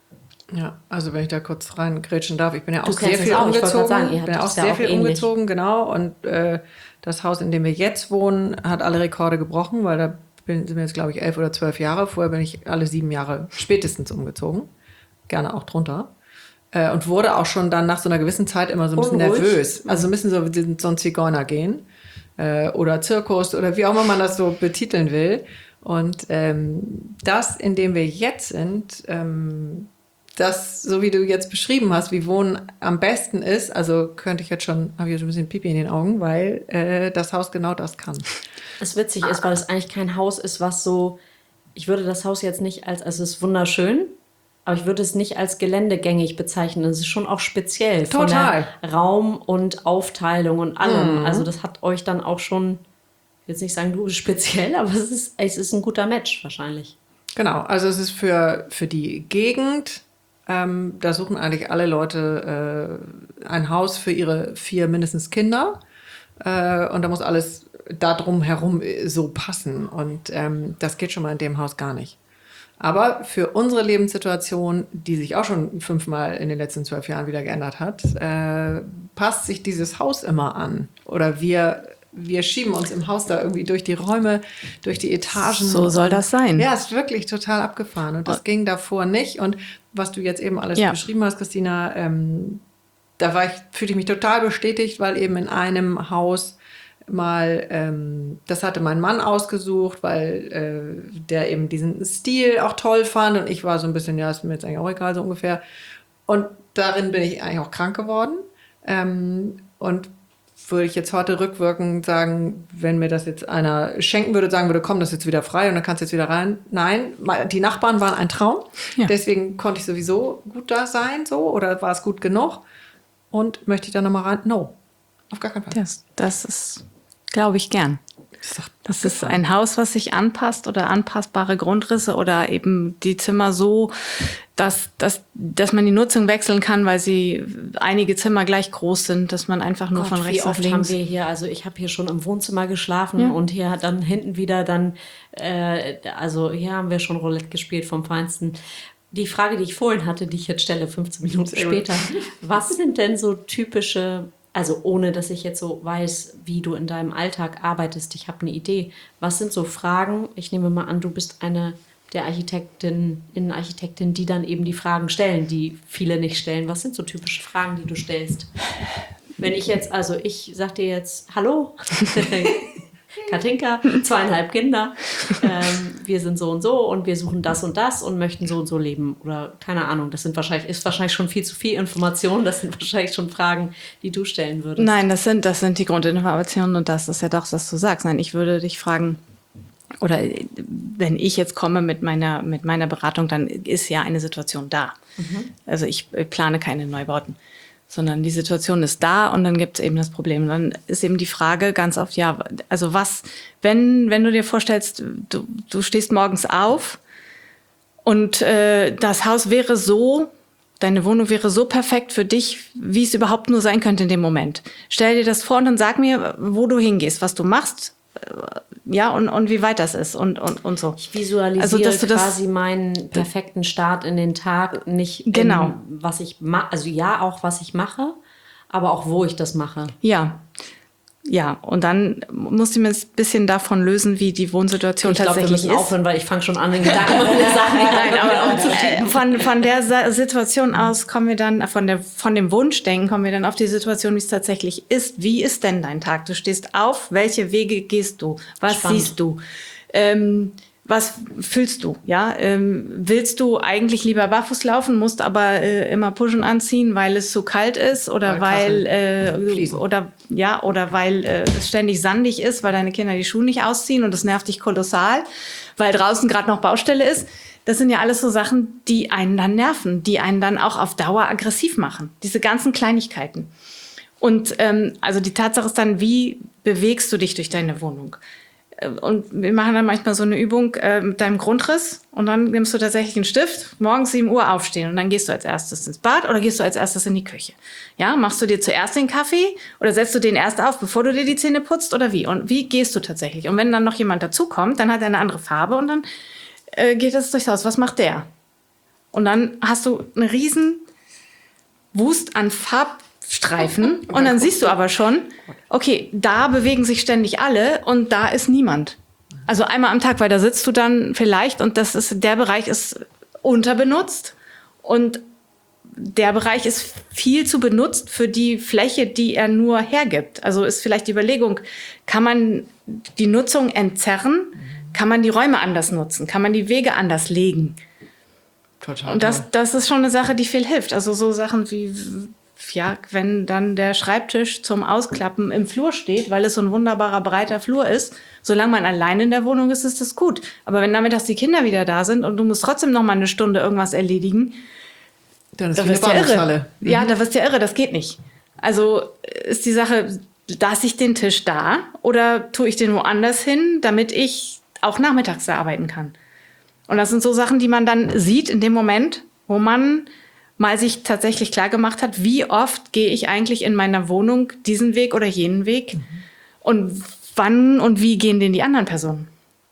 Ja, also wenn ich da kurz reingrätschen darf, ich bin ja auch Du sehr viel auch. umgezogen. Sagen, ich bin ja auch sehr ja auch viel ähnlich. umgezogen, genau. Und äh, das Haus, in dem wir jetzt wohnen, hat alle Rekorde gebrochen, weil da bin, sind wir jetzt, glaube ich, elf oder zwölf Jahre. Vorher bin ich alle sieben Jahre spätestens umgezogen. Gerne auch drunter. Äh, und wurde auch schon dann nach so einer gewissen Zeit immer so ein bisschen Unruhig. nervös. Also müssen so, so ein Zigeuner gehen. Äh, oder Zirkus oder wie auch immer man das so betiteln will. Und ähm, das, in dem wir jetzt sind, ähm, das, so wie du jetzt beschrieben hast, wie Wohnen am besten ist, also könnte ich jetzt schon, habe ich jetzt ein bisschen Pipi in den Augen, weil äh, das Haus genau das kann. Es witzig ist, weil es eigentlich kein Haus ist, was so, ich würde das Haus jetzt nicht als, also es ist wunderschön, aber ich würde es nicht als geländegängig bezeichnen. Es ist schon auch speziell. Total. Von der Raum und Aufteilung und allem. Mhm. Also das hat euch dann auch schon, ich will jetzt nicht sagen, du bist speziell, aber es ist, es ist ein guter Match wahrscheinlich. Genau, also es ist für, für die Gegend. Ähm, da suchen eigentlich alle Leute äh, ein Haus für ihre vier mindestens Kinder. Äh, und da muss alles da drum herum so passen. Und ähm, das geht schon mal in dem Haus gar nicht. Aber für unsere Lebenssituation, die sich auch schon fünfmal in den letzten zwölf Jahren wieder geändert hat, äh, passt sich dieses Haus immer an. Oder wir... Wir schieben uns im Haus da irgendwie durch die Räume, durch die Etagen. So soll das sein. Ja, ist wirklich total abgefahren. Und das oh. ging davor nicht. Und was du jetzt eben alles ja. beschrieben hast, Christina, ähm, da war ich, fühlte ich mich total bestätigt, weil eben in einem Haus mal, ähm, das hatte mein Mann ausgesucht, weil äh, der eben diesen Stil auch toll fand. Und ich war so ein bisschen, ja, ist mir jetzt eigentlich auch egal, so ungefähr. Und darin bin ich eigentlich auch krank geworden. Ähm, und würde ich jetzt heute rückwirkend sagen, wenn mir das jetzt einer schenken würde, sagen würde, komm, das ist jetzt wieder frei und dann kannst du jetzt wieder rein. Nein, die Nachbarn waren ein Traum. Ja. Deswegen konnte ich sowieso gut da sein, so, oder war es gut genug? Und möchte ich da nochmal rein? No, auf gar keinen Fall. Das, das ist, glaube ich, gern. Das ist ein Haus, was sich anpasst oder anpassbare Grundrisse oder eben die Zimmer so, dass, dass, dass man die Nutzung wechseln kann, weil sie einige Zimmer gleich groß sind, dass man einfach nur Gott, von rechts auf links... Wie oft haben wir hier, also ich habe hier schon im Wohnzimmer geschlafen ja. und hier dann hinten wieder dann, äh, also hier haben wir schon Roulette gespielt vom Feinsten. Die Frage, die ich vorhin hatte, die ich jetzt stelle, fünfzehn Minuten später, was sind denn so typische... Also ohne, dass ich jetzt so weiß, wie du in deinem Alltag arbeitest. Ich habe eine Idee. Was sind so Fragen? Ich nehme mal an, du bist eine der Architektin, Innenarchitektin, die dann eben die Fragen stellen, die viele nicht stellen. Was sind so typische Fragen, die du stellst? Wenn ich jetzt, also ich sag dir jetzt, hallo, Katinka, zweieinhalb Kinder, ähm, wir sind so und so und wir suchen das und das und möchten so und so leben oder keine Ahnung, das sind wahrscheinlich, ist wahrscheinlich schon viel zu viel Information, das sind wahrscheinlich schon Fragen, die du stellen würdest. Nein, das sind, das sind die Grundinformationen und das ist ja doch, was du sagst. Nein, ich würde dich fragen, oder wenn ich jetzt komme mit meiner, mit meiner Beratung, dann ist ja eine Situation da. Mhm. Also ich plane keine Neubauten, sondern die Situation ist da und dann gibt es eben das Problem. Dann ist eben die Frage ganz oft, ja, also was, wenn, wenn du dir vorstellst, du, du stehst morgens auf und äh, das Haus wäre so, deine Wohnung wäre so perfekt für dich, wie es überhaupt nur sein könnte in dem Moment. Stell dir das vor und dann sag mir, wo du hingehst, was du machst, ja, und, und wie weit das ist und, und, und so. Ich visualisiere also, dass du quasi das, meinen perfekten Start in den Tag, nicht genau. in, was ich mache, also ja, auch was ich mache, aber auch wo ich das mache. Ja, Ja, und dann musste ich mir ein bisschen davon lösen, wie die Wohnsituation ich glaub, tatsächlich ist. Ich glaube, wir müssen aufhören, weil ich fange schon an, den Gedanken Sachen Nein, aber äh, von, von der Sa- Situation aus kommen wir dann, von, der, von dem Wunschdenken kommen wir dann auf die Situation, wie es tatsächlich ist. Wie ist denn dein Tag? Du stehst auf, welche Wege gehst du? Was Spannend. siehst du? Ähm, Was fühlst du? Ja, ähm, willst du eigentlich lieber barfuß laufen, musst aber äh, immer Puschen anziehen, weil es zu kalt ist oder weil, weil äh, oder ja oder weil äh, es ständig sandig ist, weil deine Kinder die Schuhe nicht ausziehen und das nervt dich kolossal, weil draußen gerade noch Baustelle ist. Das sind ja alles so Sachen, die einen dann nerven, die einen dann auch auf Dauer aggressiv machen. Diese ganzen Kleinigkeiten. Und ähm, also die Tatsache ist dann, wie bewegst du dich durch deine Wohnung? Und wir machen dann manchmal so eine Übung äh, mit deinem Grundriss und dann nimmst du tatsächlich einen Stift, morgens sieben Uhr aufstehen und dann gehst du als erstes ins Bad oder gehst du als erstes in die Küche. Ja, machst du dir zuerst den Kaffee oder setzt du den erst auf, bevor du dir die Zähne putzt oder wie? Und wie gehst du tatsächlich? Und wenn dann noch jemand dazukommt, dann hat er eine andere Farbe und dann äh, geht das durchs Haus. Was macht der? Und dann hast du einen riesen Wust an Farbstreifen und dann siehst du aber schon, okay, da bewegen sich ständig alle und da ist niemand. Also einmal am Tag, weil da sitzt du dann vielleicht und das ist, der Bereich ist unterbenutzt und der Bereich ist viel zu benutzt für die Fläche, die er nur hergibt. Also ist vielleicht die Überlegung, kann man die Nutzung entzerren? Kann man die Räume anders nutzen? Kann man die Wege anders legen? Total. Und das, das ist schon eine Sache, die viel hilft. Also so Sachen wie, ja, wenn dann der Schreibtisch zum Ausklappen im Flur steht, weil es so ein wunderbarer, breiter Flur ist, solange man allein in der Wohnung ist, ist das gut. Aber wenn nachmittags die Kinder wieder da sind und du musst trotzdem noch mal eine Stunde irgendwas erledigen, dann ist da wirst du ja irre. Mhm. Ja, da wirst du ja irre, das geht nicht. Also ist die Sache, lasse ich den Tisch da oder tue ich den woanders hin, damit ich auch nachmittags da arbeiten kann? Und das sind so Sachen, die man dann sieht in dem Moment, wo man mal sich tatsächlich klar gemacht hat, wie oft gehe ich eigentlich in meiner Wohnung diesen Weg oder jenen Weg? Mhm. Und wann und wie gehen denn die anderen Personen?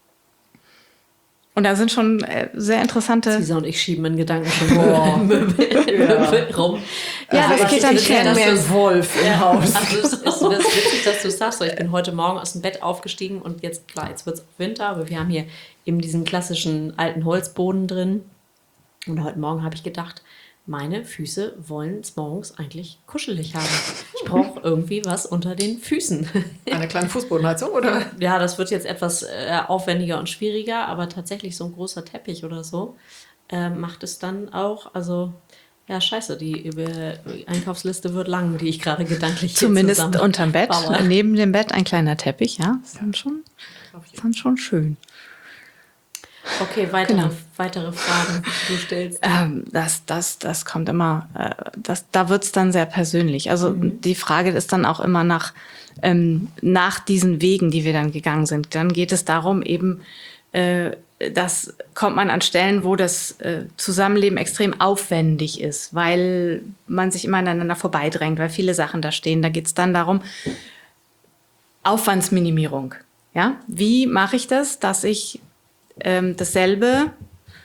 Und da sind schon äh, sehr interessante... Lisa und ich schieben in Gedanken schon oh. Möbel, ja. Möbel rum. Ja, also das geht dann schnell. Mehr ein Wolf im ja, Haus. Also es ist, das ist witzig, dass du es sagst. Ich bin heute Morgen aus dem Bett aufgestiegen und jetzt, klar, jetzt wird es auch Winter, aber wir haben hier eben diesen klassischen alten Holzboden drin. Und heute Morgen habe ich gedacht, meine Füße wollen es morgens eigentlich kuschelig haben. Ich brauche irgendwie was unter den Füßen. Eine kleine Fußbodenheizung, oder? Ja, das wird jetzt etwas äh, aufwendiger und schwieriger, aber tatsächlich so ein großer Teppich oder so äh, macht es dann auch, also ja, scheiße, die Einkaufsliste wird lang, die ich gerade gedanklich zumindest unterm Bett, baue. Neben dem Bett ein kleiner Teppich, ja, ist dann schon, ist dann schon schön. Okay, weitere, genau. weitere Fragen, die du stellst. Ähm, das, das, das kommt immer, äh, das, da wird's dann sehr persönlich. Also mhm. die Frage ist dann auch immer nach, ähm, nach diesen Wegen, die wir dann gegangen sind. Dann geht es darum, eben, äh, das kommt man an Stellen, wo das äh, Zusammenleben extrem aufwendig ist, weil man sich immer aneinander vorbeidrängt, weil viele Sachen da stehen. Da geht's dann darum, Aufwandsminimierung. Ja? Wie mache ich das, dass ich Ähm, dasselbe,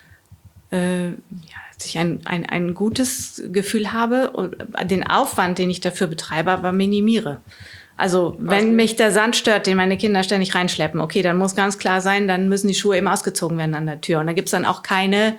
äh, ja, dass ich ein, ein, ein gutes Gefühl habe und den Aufwand, den ich dafür betreibe, aber minimiere. Also wenn mich der Sand stört, den meine Kinder ständig reinschleppen, okay, dann muss ganz klar sein, dann müssen die Schuhe eben ausgezogen werden an der Tür. Und da gibt's dann auch keine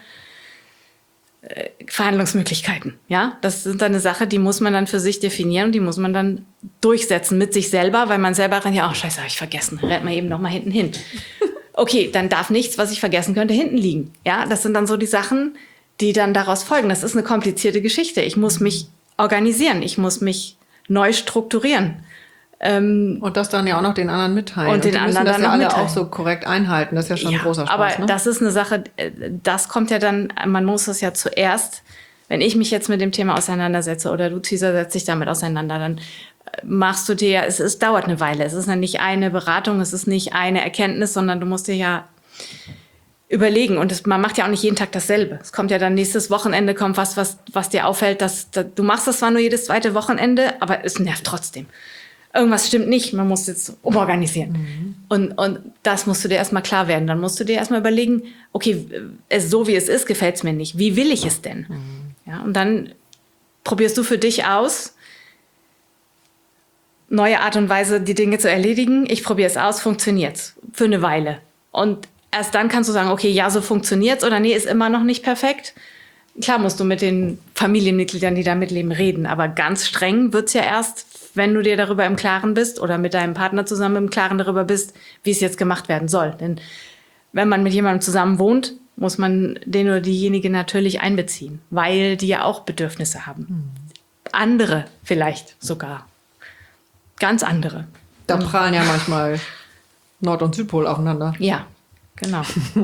äh, Verhandlungsmöglichkeiten. Ja, das ist dann eine Sache, die muss man dann für sich definieren und die muss man dann durchsetzen mit sich selber, weil man selber rennt, ja, oh scheiße, habe ich vergessen, rennt man eben noch mal hinten hin. Okay, dann darf nichts, was ich vergessen könnte, hinten liegen. Ja, das sind dann so die Sachen, die dann daraus folgen. Das ist eine komplizierte Geschichte. Ich muss mich organisieren. Ich muss mich neu strukturieren. Ähm, und das dann ja auch noch den anderen mitteilen. Und den und die anderen müssen das dann ja noch alle mitteilen. auch so korrekt einhalten. Das ist ja schon ja, ein großer Spaß. Aber ne? das ist eine Sache, das kommt ja dann, man muss es ja zuerst, wenn ich mich jetzt mit dem Thema auseinandersetze oder du, Tisa, setzt dich damit auseinander, dann machst du dir, es, es dauert eine Weile. Es ist ja nicht eine Beratung, es ist nicht eine Erkenntnis, sondern du musst dir ja überlegen. Und das, man macht ja auch nicht jeden Tag dasselbe. Es kommt ja dann nächstes Wochenende, kommt was, was, was dir auffällt, dass, dass du machst das zwar nur jedes zweite Wochenende, aber es nervt trotzdem. Irgendwas stimmt nicht, man muss jetzt umorganisieren. Mhm. Und, und das musst du dir erstmal klar werden. Dann musst du dir erstmal überlegen, okay, es, so wie es ist, gefällt es mir nicht. Wie will ich es denn? Mhm. Ja, und dann probierst du für dich aus, neue Art und Weise, die Dinge zu erledigen. Ich probiere es aus, funktioniert's für eine Weile. Und erst dann kannst du sagen, okay, ja, so funktioniert's oder nee, ist immer noch nicht perfekt. Klar musst du mit den Familienmitgliedern, die da mitleben, reden. Aber ganz streng wird's ja erst, wenn du dir darüber im Klaren bist oder mit deinem Partner zusammen im Klaren darüber bist, wie es jetzt gemacht werden soll. Denn wenn man mit jemandem zusammen wohnt, muss man den oder diejenige natürlich einbeziehen, weil die ja auch Bedürfnisse haben. Hm. Andere vielleicht sogar. Ganz andere. Da prallen ja manchmal Nord- und Südpol aufeinander. Ja, genau.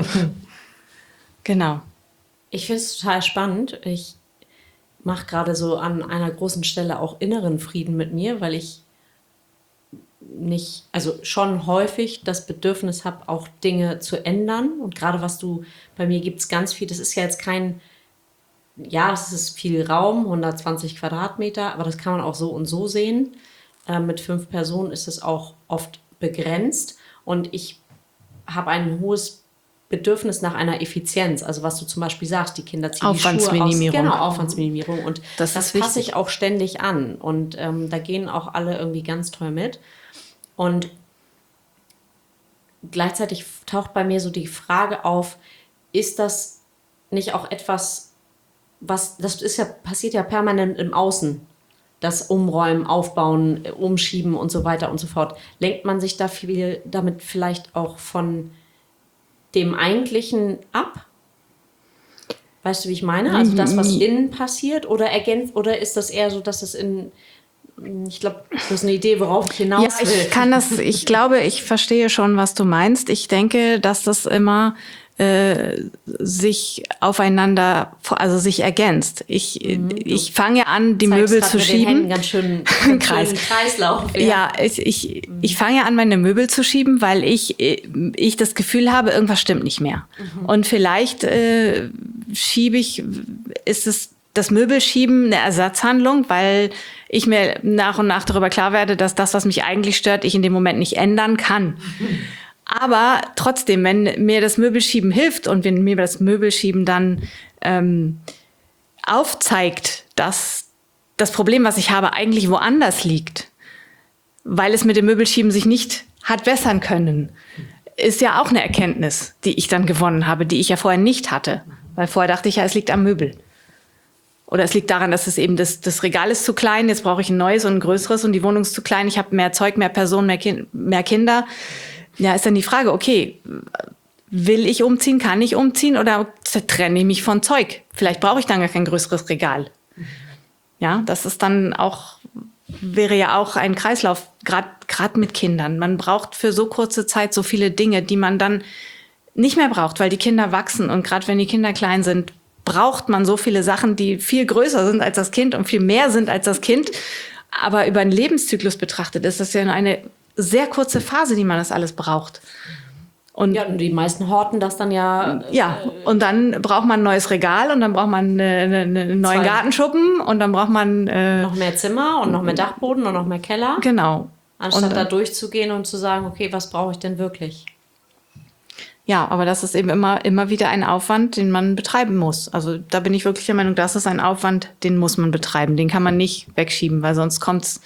Genau. Ich finde es total spannend. Ich mache gerade so an einer großen Stelle auch inneren Frieden mit mir, weil ich nicht, also schon häufig das Bedürfnis habe, auch Dinge zu ändern. Und gerade was du, bei mir gibt es ganz viel, das ist ja jetzt kein, ja, es ist viel Raum, hundertzwanzig Quadratmeter, aber das kann man auch so und so sehen. Äh, mit fünf Personen ist es auch oft begrenzt. Und ich habe ein hohes Bedürfnis nach einer Effizienz. Also was du zum Beispiel sagst, die Kinder ziehen die Schuhe aus. Aufwandsminimierung. Genau, Aufwandsminimierung. Und das, das das passe ich auch ständig an. Und ähm, da gehen auch alle irgendwie ganz toll mit. Und gleichzeitig taucht bei mir so die Frage auf, ist das nicht auch etwas, was, das ist ja, passiert ja permanent im Außen. Das Umräumen, Aufbauen, Umschieben und so weiter und so fort. Lenkt man sich da viel damit vielleicht auch von dem Eigentlichen ab? Weißt du, wie ich meine? Also das, was innen passiert, oder ergänzt, oder ist das eher so, dass es in, ich glaube, das ist eine Idee, worauf ich hinaus will. Ja, ich kann das, ich glaube, ich verstehe schon, was du meinst. Ich denke, dass das immer äh, sich aufeinander, also sich ergänzt. Ich, mhm. ich fange an, die Möbel zu mit schieben. Den Händen ganz schön, ganz Kreis. schön Kreislauf. Ja, ja ich, ich, mhm. ich fange an, meine Möbel zu schieben, weil ich, ich das Gefühl habe, irgendwas stimmt nicht mehr. Mhm. Und vielleicht äh, schiebe ich, ist es das Möbelschieben eine Ersatzhandlung, weil ich mir nach und nach darüber klar werde, dass das, was mich eigentlich stört, ich in dem Moment nicht ändern kann. Mhm. Aber trotzdem, wenn mir das Möbelschieben hilft und wenn mir das Möbelschieben dann ähm, aufzeigt, dass das Problem, was ich habe, eigentlich woanders liegt, weil es mit dem Möbelschieben sich nicht hat bessern können, ist ja auch eine Erkenntnis, die ich dann gewonnen habe, die ich ja vorher nicht hatte. Weil vorher dachte ich ja, es liegt am Möbel. Oder es liegt daran, dass es eben das, das Regal ist zu klein, jetzt brauche ich ein neues und ein größeres und die Wohnung ist zu klein, ich habe mehr Zeug, mehr Personen, mehr, kind, mehr Kinder. Ja, ist dann die Frage, okay, will ich umziehen, kann ich umziehen oder trenne ich mich von Zeug? Vielleicht brauche ich dann gar kein größeres Regal. Ja, das ist dann auch, wäre ja auch ein Kreislauf, gerade gerade mit Kindern. Man braucht für so kurze Zeit so viele Dinge, die man dann nicht mehr braucht, weil die Kinder wachsen. Und gerade wenn die Kinder klein sind, braucht man so viele Sachen, die viel größer sind als das Kind und viel mehr sind als das Kind. Aber über einen Lebenszyklus betrachtet ist das ja eine sehr kurze Phase, die man das alles braucht. Und ja, und die meisten horten das dann ja. Ja, und dann braucht man ein neues Regal und dann braucht man eine, eine, einen neuen zwei. Gartenschuppen und dann braucht man äh, noch mehr Zimmer und noch mehr Dachboden und noch mehr Keller. Genau. Anstatt und, da durchzugehen und zu sagen, okay, was brauche ich denn wirklich? Ja, aber das ist eben immer, immer wieder ein Aufwand, den man betreiben muss. Also da bin ich wirklich der Meinung, das ist ein Aufwand, den muss man betreiben. Den kann man nicht wegschieben, weil sonst kommt's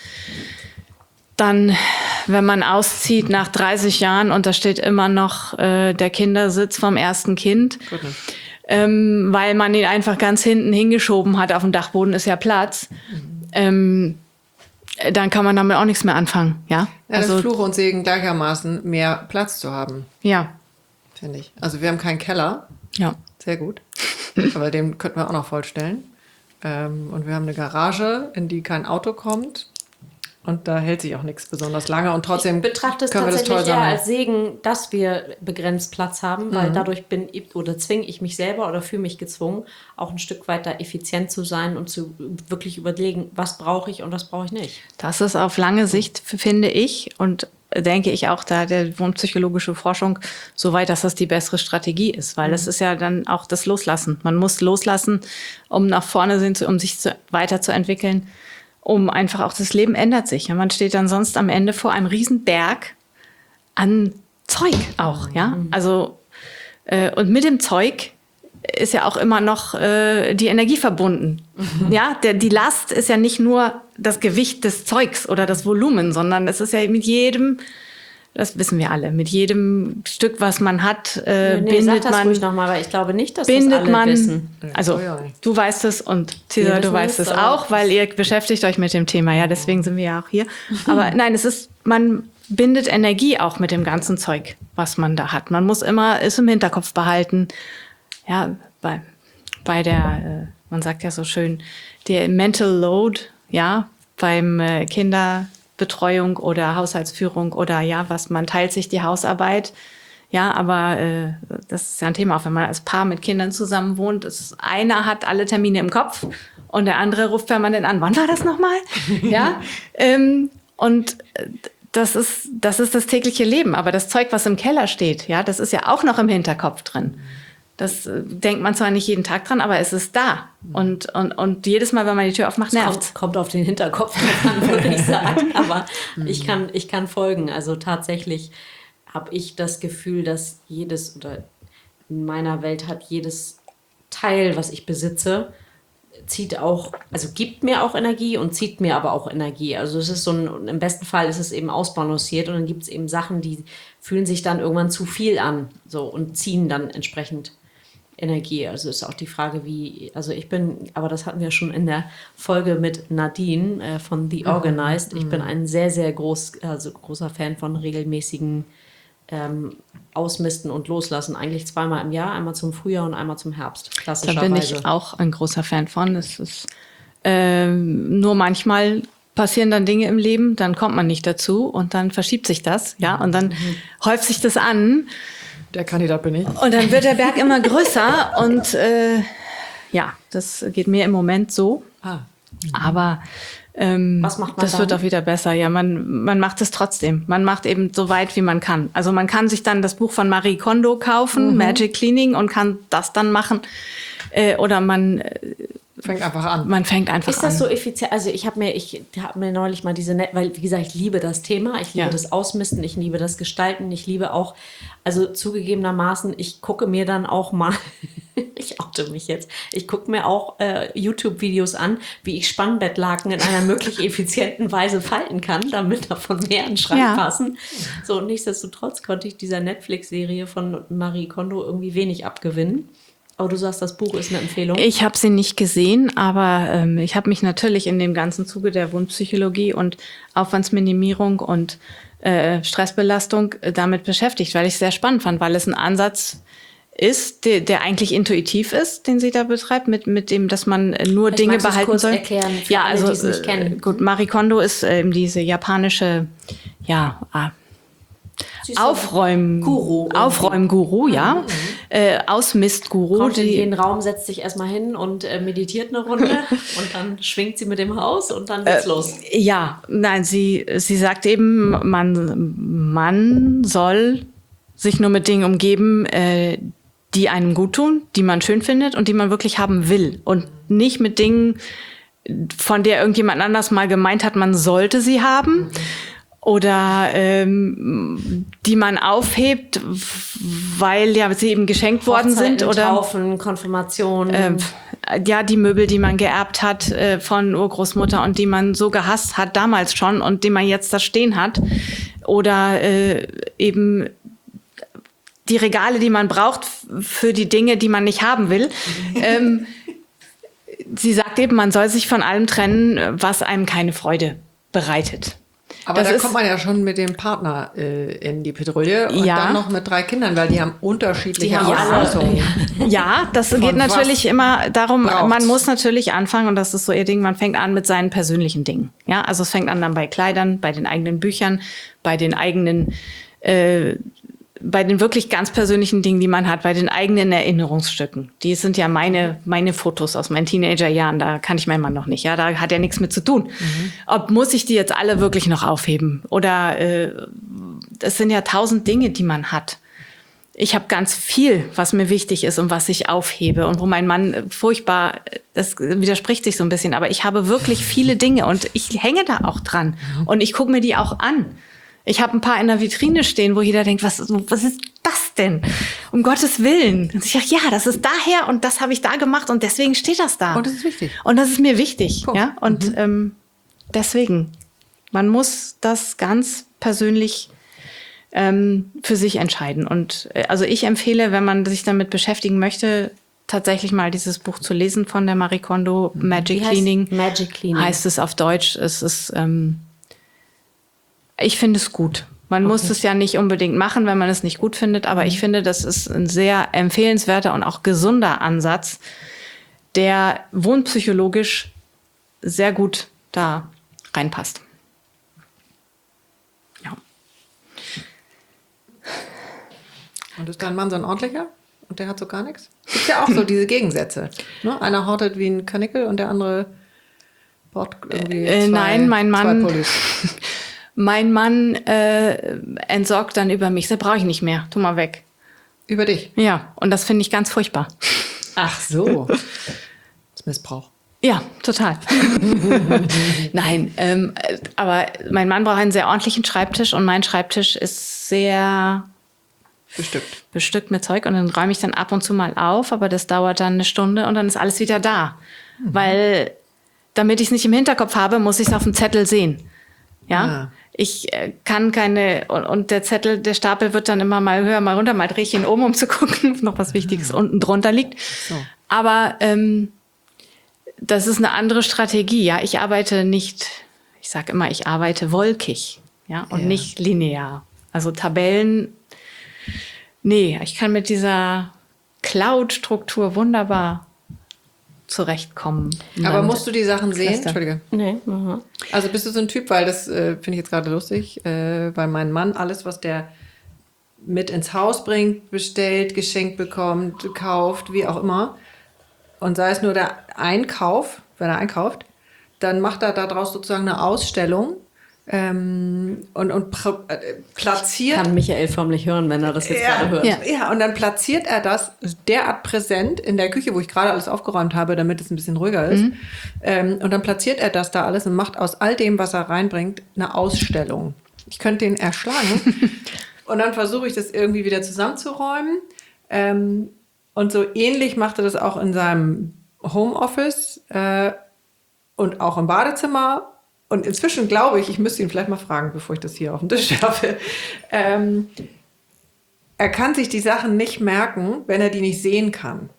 dann, wenn man auszieht nach dreißig Jahren und da steht immer noch äh, der Kindersitz vom ersten Kind, ähm, weil man ihn einfach ganz hinten hingeschoben hat. Auf dem Dachboden ist ja Platz. Mhm. Ähm, dann kann man damit auch nichts mehr anfangen. Ja, ja, also, das Fluch und Segen gleichermaßen, mehr Platz zu haben. Ja. Finde ich. Also wir haben keinen Keller. Ja. Sehr gut. Aber den könnten wir auch noch vollstellen. Ähm, und wir haben eine Garage, in die kein Auto kommt. Und da hält sich auch nichts besonders lange. Und trotzdem ich betrachte es können wir das tatsächlich toll eher sammeln. als Segen, dass wir begrenzt Platz haben, weil mhm. dadurch bin ich oder zwinge ich mich selber oder fühle mich gezwungen, auch ein Stück weiter effizient zu sein und zu wirklich überlegen, was brauche ich und was brauche ich nicht. Das ist auf lange Sicht, finde ich, und denke ich auch da der wohnpsychologische Forschung so weit, dass das die bessere Strategie ist, weil mhm. das ist ja dann auch das Loslassen. Man muss loslassen, um nach vorne sind, um sich zu, weiterzuentwickeln. Um einfach auch, das Leben ändert sich. Ja, man steht dann sonst am Ende vor einem riesen Berg an Zeug auch, ja. Also, äh, und mit dem Zeug ist ja auch immer noch äh, die Energie verbunden. Mhm. Ja, der, die Last ist ja nicht nur das Gewicht des Zeugs oder das Volumen, sondern es ist ja mit jedem, das wissen wir alle, mit jedem Stück, was man hat, äh, nee, nee, bindet sag das man. Ruhig noch mal, weil ich glaube nicht, dass bindet das alle man, wissen. Also du weißt es und Cesar, du weißt es auch, weil ihr beschäftigt euch mit dem Thema. Ja, deswegen sind wir ja auch hier. Aber nein, es ist, man bindet Energie auch mit dem ganzen Zeug, was man da hat. Man muss immer es im Hinterkopf behalten. Ja, bei, bei der, äh, man sagt ja so schön, der Mental Load, ja, beim äh, Kinderbetreuung oder Haushaltsführung oder ja, was man teilt sich die Hausarbeit. Ja, aber äh, das ist ja ein Thema, auch wenn man als Paar mit Kindern zusammen wohnt. Ist, einer hat alle Termine im Kopf und der andere ruft permanent an. Wann war das nochmal? Ja, ähm, und äh, das ist, das ist das tägliche Leben. Aber das Zeug, was im Keller steht, ja, das ist ja auch noch im Hinterkopf drin. Das äh, denkt man zwar nicht jeden Tag dran, aber es ist da. Und, und, und jedes Mal, wenn man die Tür aufmacht, nervt. Kommt, kommt auf den Hinterkopf an, würde ich sagen. Aber ich kann, ich kann folgen. Also tatsächlich habe ich das Gefühl, dass jedes, oder in meiner Welt hat jedes Teil, was ich besitze, zieht auch, also gibt mir auch Energie und zieht mir aber auch Energie. Also es ist so ein, im besten Fall ist es eben ausbalanciert und dann gibt es eben Sachen, die fühlen sich dann irgendwann zu viel an, so, und ziehen dann entsprechend Energie. Also ist auch die Frage, wie, also ich bin, aber das hatten wir schon in der Folge mit Nadine äh, von The Organized. Ich bin ein sehr, sehr groß, also großer Fan von regelmäßigen ähm, Ausmisten und Loslassen. Eigentlich zweimal im Jahr, einmal zum Frühjahr und einmal zum Herbst, klassischerweise. Da bin ich auch ein großer Fan von. Es ist ähm, nur manchmal passieren dann Dinge im Leben, dann kommt man nicht dazu und dann verschiebt sich das, ja, und dann mhm. häuft sich das an. Der Kandidat bin ich. Und dann wird der Berg immer größer und äh, ja, das geht mir im Moment so. Ah. Mhm. Aber ähm, was macht man das dann? Wird auch wieder besser. Ja, man, man macht es trotzdem. Man macht eben so weit, wie man kann. Also man kann sich dann das Buch von Marie Kondo kaufen, mhm. Magic Cleaning, und kann das dann machen. Äh, oder man äh, fängt einfach an. Man fängt einfach an. Ist das an. So effizient? Also ich habe mir, ich habe mir neulich mal diese, Net weil wie gesagt, ich liebe das Thema, ich liebe ja. das Ausmisten, ich liebe das Gestalten, ich liebe auch, also zugegebenermaßen, ich gucke mir dann auch mal, ich oute mich jetzt, ich gucke mir auch äh, YouTube-Videos an, wie ich Spannbettlaken in einer möglich effizienten Weise falten kann, damit davon mehr in den Schrank ja. passen. So, und nichtsdestotrotz konnte ich dieser Netflix-Serie von Marie Kondo irgendwie wenig abgewinnen. Aber du sagst, das Buch ist eine Empfehlung. Ich habe sie nicht gesehen, aber ähm, ich habe mich natürlich in dem ganzen Zuge der Wundpsychologie und Aufwandsminimierung und äh, Stressbelastung äh, damit beschäftigt, weil ich es sehr spannend fand, weil es ein Ansatz ist, der, der eigentlich intuitiv ist, den sie da betreibt, mit, mit dem, dass man nur Vielleicht Dinge behalten kurz soll. Erklären für ja, alle, also die es nicht kennen. Gut, Marie Kondo ist ähm, diese japanische, ja, ah, Aufräum-Guru, Aufräumguru, ja. Mhm. Äh, Ausmistguru. Kommt in jeden Raum, setzt sich erstmal hin und äh, meditiert eine Runde und dann schwingt sie mit dem Haus und dann geht's äh, los. Ja, nein, sie, sie sagt eben, man, man soll sich nur mit Dingen umgeben, äh, die einem gut tun, die man schön findet und die man wirklich haben will. Und nicht mit Dingen, von der irgendjemand anders mal gemeint hat, man sollte sie haben. Mhm. Oder ähm, die man aufhebt, weil ja sie eben geschenkt worden sind. Oder Taufen, Konfirmationen. Äh, ja, die Möbel, die man geerbt hat äh, von Urgroßmutter und die man so gehasst hat damals schon und die man jetzt da stehen hat. Oder äh, eben die Regale, die man braucht für die Dinge, die man nicht haben will. ähm, sie sagt eben, man soll sich von allem trennen, was einem keine Freude bereitet. Aber das da ist, kommt man ja schon mit dem Partner äh, in die Petrouille und ja. dann noch mit drei Kindern, weil die haben unterschiedliche Ausrüstungen. Ja, das Von geht natürlich immer darum, braucht's. Man muss natürlich anfangen, und das ist so ihr Ding, man fängt an mit seinen persönlichen Dingen. Ja, also es fängt an dann bei Kleidern, bei den eigenen Büchern, bei den eigenen, äh, bei den wirklich ganz persönlichen Dingen, die man hat, bei den eigenen Erinnerungsstücken. Die sind ja meine, meine Fotos aus meinen Teenagerjahren, da kann ich meinen Mann noch nicht, ja, da hat er nichts mit zu tun. Mhm. Ob muss ich die jetzt alle wirklich noch aufheben? Oder äh, es sind ja tausend Dinge, die man hat. Ich habe ganz viel, was mir wichtig ist und was ich aufhebe und wo mein Mann furchtbar, das widerspricht sich so ein bisschen, aber ich habe wirklich viele Dinge und ich hänge da auch dran und ich gucke mir die auch an. Ich habe ein paar in der Vitrine stehen, wo jeder denkt, was, was ist das denn? Um Gottes Willen. Und ich sage, ja, das ist daher und das habe ich da gemacht und deswegen steht das da. Und das ist wichtig. Und das ist mir wichtig. Punkt. Ja? Und Mhm. ähm, deswegen, man muss das ganz persönlich ähm, für sich entscheiden. Und äh, also ich empfehle, wenn man sich damit beschäftigen möchte, tatsächlich mal dieses Buch zu lesen von der Marie Kondo, Magic Wie heißt Cleaning. Magic Cleaning. Heißt es auf Deutsch. Es ist, ähm, ich finde es gut. Man okay. muss es ja nicht unbedingt machen, wenn man es nicht gut findet, aber mhm. ich finde, das ist ein sehr empfehlenswerter und auch gesunder Ansatz, der wohnpsychologisch sehr gut da reinpasst. Ja. Und ist dein Mann so ein ordentlicher? Und der hat so gar nichts? Gibt ja auch so diese Gegensätze. Ne? Einer hortet wie ein Kanickel und der andere baut irgendwie äh, zwei, Nein, mein Mann, zwei Pullis. mein Mann äh, entsorgt dann über mich. Das brauche ich nicht mehr. Tu mal weg. Über dich? Ja, und das finde ich ganz furchtbar. Ach so. Das ist Missbrauch. Ja, total. Nein, ähm, aber mein Mann braucht einen sehr ordentlichen Schreibtisch und mein Schreibtisch ist sehr bestückt. bestückt mit Zeug und dann räume ich dann ab und zu mal auf, aber das dauert dann eine Stunde und dann ist alles wieder da. Mhm. Weil, damit ich es nicht im Hinterkopf habe, muss ich es auf dem Zettel sehen. Ja, ah. ich äh, kann keine, und, und der Zettel, der Stapel wird dann immer mal höher, mal runter, mal drehe ich ihn um, um zu gucken, ob noch was Wichtiges mhm. unten drunter liegt. So. Aber ähm, das ist eine andere Strategie. Ja, ich arbeite nicht, ich sage immer, ich arbeite wolkig, ja, und ja. nicht linear. Also Tabellen, nee, ich kann mit dieser Cloud-Struktur wunderbar zurechtkommen. Aber musst du die Sachen sehen? Cluster. Entschuldige. Nee. Mhm. Also bist du so ein Typ, weil das äh, finde ich jetzt gerade lustig, äh, weil mein Mann alles, was der mit ins Haus bringt, bestellt, geschenkt bekommt, kauft, wie auch immer, und sei es nur der Einkauf, wenn er einkauft, dann macht er daraus sozusagen eine Ausstellung ähm, und, und pr- äh, platziert... Kann Michael förmlich hören, wenn er das jetzt ja, gerade hört. Ja. ja, und dann platziert er das derart präsent in der Küche, wo ich gerade alles aufgeräumt habe, damit es ein bisschen ruhiger ist. Mhm. Ähm, und dann platziert er das da alles und macht aus all dem, was er reinbringt, eine Ausstellung. Ich könnte den erschlagen. Und dann versuche ich das irgendwie wieder zusammenzuräumen. Ähm, Und so ähnlich macht er das auch in seinem Homeoffice äh, und auch im Badezimmer. Und inzwischen glaube ich, ich müsste ihn vielleicht mal fragen, bevor ich das hier auf den Tisch werfe. Ähm, er kann sich die Sachen nicht merken, wenn er die nicht sehen kann.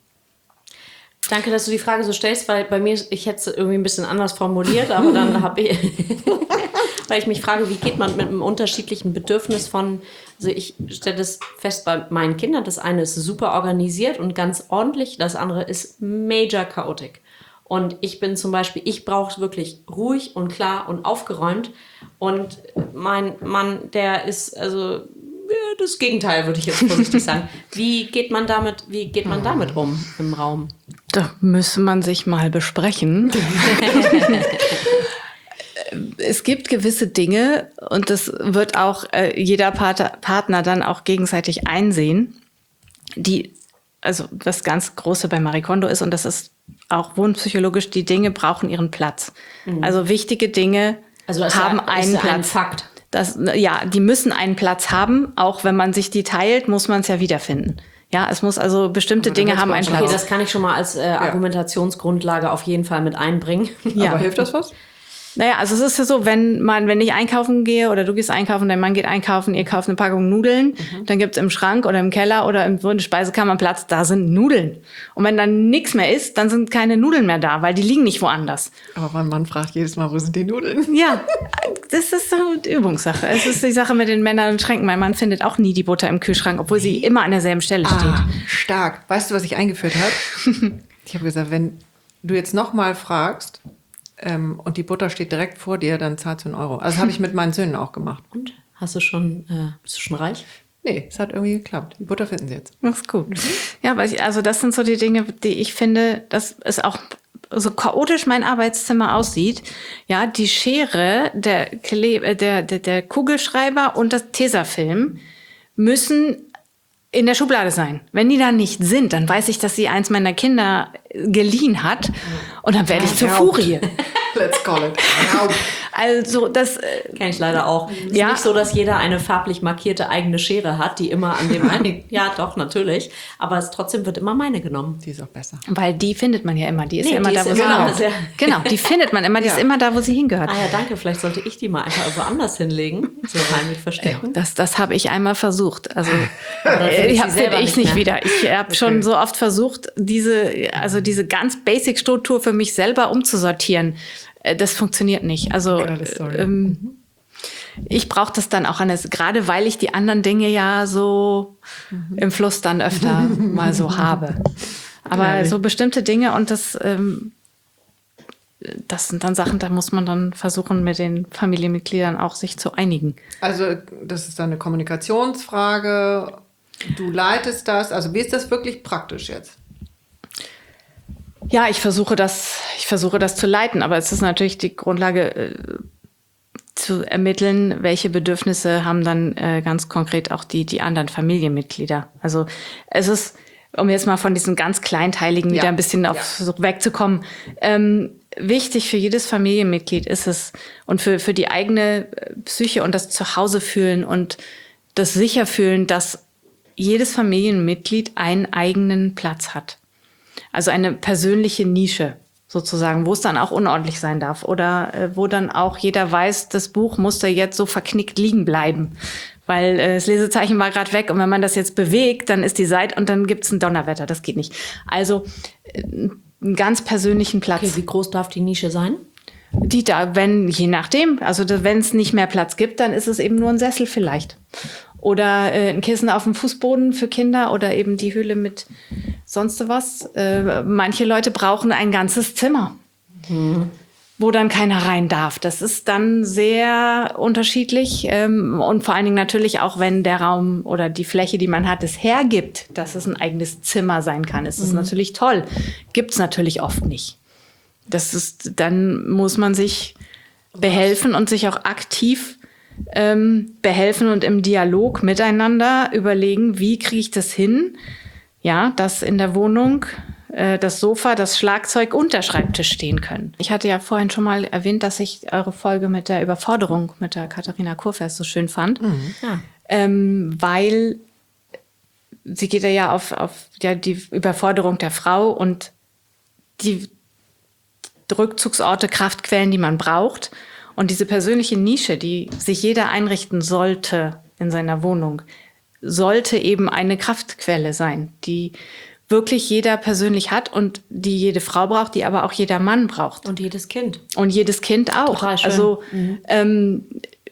Danke, dass du die Frage so stellst, weil bei mir, ich hätte es irgendwie ein bisschen anders formuliert, aber dann habe ich, weil ich mich frage, wie geht man mit einem unterschiedlichen Bedürfnis von, also ich stelle das fest bei meinen Kindern, das eine ist super organisiert und ganz ordentlich, das andere ist major chaotic. Und ich bin zum Beispiel, ich brauche es wirklich ruhig und klar und aufgeräumt und mein Mann, der ist, also das Gegenteil, würde ich jetzt vorsichtig sagen. Wie geht man damit, wie geht man damit um im Raum? Da müsste man sich mal besprechen. Es gibt gewisse Dinge und das wird auch äh, jeder Part- Partner dann auch gegenseitig einsehen, die, also das ganz Große bei Marie Kondo ist, und das ist auch wohnpsychologisch, die Dinge brauchen ihren Platz. Mhm. Also wichtige Dinge also haben ja, einen ist Platz. Ein Fakt. Das, ja, die müssen einen Platz haben. Auch wenn man sich die teilt, muss man es ja wiederfinden. Ja, es muss also bestimmte Dinge haben einen Platz. Okay, das kann ich schon mal als äh, Argumentationsgrundlage auf jeden Fall mit einbringen. Ja. Aber hilft das was? Naja, also es ist ja so, wenn man, wenn ich einkaufen gehe oder du gehst einkaufen, dein Mann geht einkaufen, ihr kauft eine Packung Nudeln, mhm. dann gibt's im Schrank oder im Keller oder im Speisekammer Platz, da sind Nudeln. Und wenn dann nichts mehr ist, dann sind keine Nudeln mehr da, weil die liegen nicht woanders. Aber mein Mann fragt jedes Mal, wo sind die Nudeln? Ja, das ist so eine Übungssache. Es ist die Sache mit den Männern und Schränken. Mein Mann findet auch nie die Butter im Kühlschrank, obwohl sie immer an derselben Stelle steht. Ah, stark. Weißt du, was ich eingeführt habe? Ich habe gesagt, wenn du jetzt nochmal fragst, Ähm, und die Butter steht direkt vor dir, dann zahlst du einen Euro. Also das habe ich mit meinen Söhnen auch gemacht. Und? Hast du schon, äh, bist du schon reich? Nee, es hat irgendwie geklappt. Die Butter finden sie jetzt. Das ist gut. Ja, aber ich, also das sind so die Dinge, die ich finde, dass es auch so chaotisch mein Arbeitszimmer aussieht. Ja, die Schere, der, Kle- der, der, der Kugelschreiber und das Tesafilm müssen in der Schublade sein. Wenn die da nicht sind, dann weiß ich, dass sie eins meiner Kinder geliehen hat und dann werde ich zur Furie. Let's call it. Also das kenne ich leider auch. Ist ja. nicht so, dass jeder eine farblich markierte eigene Schere hat, die immer an dem einen. Ja, doch, natürlich. Aber es trotzdem wird immer meine genommen. Die ist auch besser. Weil die findet man ja immer. Die ist Nee, ja immer die da, ist wo sie immer- hingehört. Genau, die findet man immer. Die Ja. ist immer da, wo sie hingehört. Ah ja, danke. Vielleicht sollte ich die mal einfach woanders hinlegen. So heimlich verstecken. Das, das habe ich einmal versucht. Also dann finde äh, ich ich sie selber finde ich nicht nicht mehr. wieder. Ich habe schon so oft versucht, diese, also diese ganz Basic-Struktur für mich selber umzusortieren. Äh, Das funktioniert nicht. Also Geile Story. ähm, ich brauche das dann auch anders, gerade weil ich die anderen Dinge ja so im Fluss dann öfter mal so habe. Aber Herrlich. so bestimmte Dinge und das, ähm, das sind dann Sachen, da muss man dann versuchen, mit den Familienmitgliedern auch sich zu einigen. Also das ist dann eine Kommunikationsfrage. Du leitest das. Also wie ist das wirklich praktisch jetzt? Ja, ich versuche das, ich versuche das zu leiten, aber es ist natürlich die Grundlage äh, zu ermitteln, welche Bedürfnisse haben dann äh, ganz konkret auch die, die anderen Familienmitglieder. Also es ist, um jetzt mal von diesen ganz Kleinteiligen Ja. wieder ein bisschen auf Ja. so wegzukommen, ähm, wichtig für jedes Familienmitglied ist es und für, für die eigene äh, Psyche und das Zuhause fühlen und das sicher fühlen, dass jedes Familienmitglied einen eigenen Platz hat. Also eine persönliche Nische sozusagen, wo es dann auch unordentlich sein darf oder äh, wo dann auch jeder weiß, das Buch muss da jetzt so verknickt liegen bleiben, weil äh, das Lesezeichen war gerade weg und wenn man das jetzt bewegt, dann ist die Seite und dann gibt's ein Donnerwetter, das geht nicht. Also äh, einen ganz persönlichen Platz. Okay, wie groß darf die Nische sein? Die da, wenn, je nachdem, also wenn es nicht mehr Platz gibt, dann ist es eben nur ein Sessel vielleicht. Oder äh, ein Kissen auf dem Fußboden für Kinder oder eben die Hülle mit sonst was. Äh, manche Leute brauchen ein ganzes Zimmer, mhm. wo dann keiner rein darf. Das ist dann sehr unterschiedlich. Ähm, und vor allen Dingen natürlich auch, wenn der Raum oder die Fläche, die man hat, es hergibt, dass es ein eigenes Zimmer sein kann. Ist es mhm. natürlich toll. Gibt's natürlich oft nicht. Das ist, dann muss man sich behelfen und sich auch aktiv ähm, behelfen und im Dialog miteinander überlegen, wie kriege ich das hin, ja, dass in der Wohnung äh, das Sofa, das Schlagzeug und der Schreibtisch stehen können. Ich hatte ja vorhin schon mal erwähnt, dass ich eure Folge mit der Überforderung mit der Katharina Kurfürst so schön fand, Mhm. Ja. ähm, weil sie geht ja auf, auf ja, die Überforderung der Frau und die Rückzugsorte, Kraftquellen, die man braucht. Und diese persönliche Nische, die sich jeder einrichten sollte in seiner Wohnung, sollte eben eine Kraftquelle sein, die wirklich jeder persönlich hat und die jede Frau braucht, die aber auch jeder Mann braucht. Und jedes Kind. Und jedes Kind auch. Total schön. Also ähm,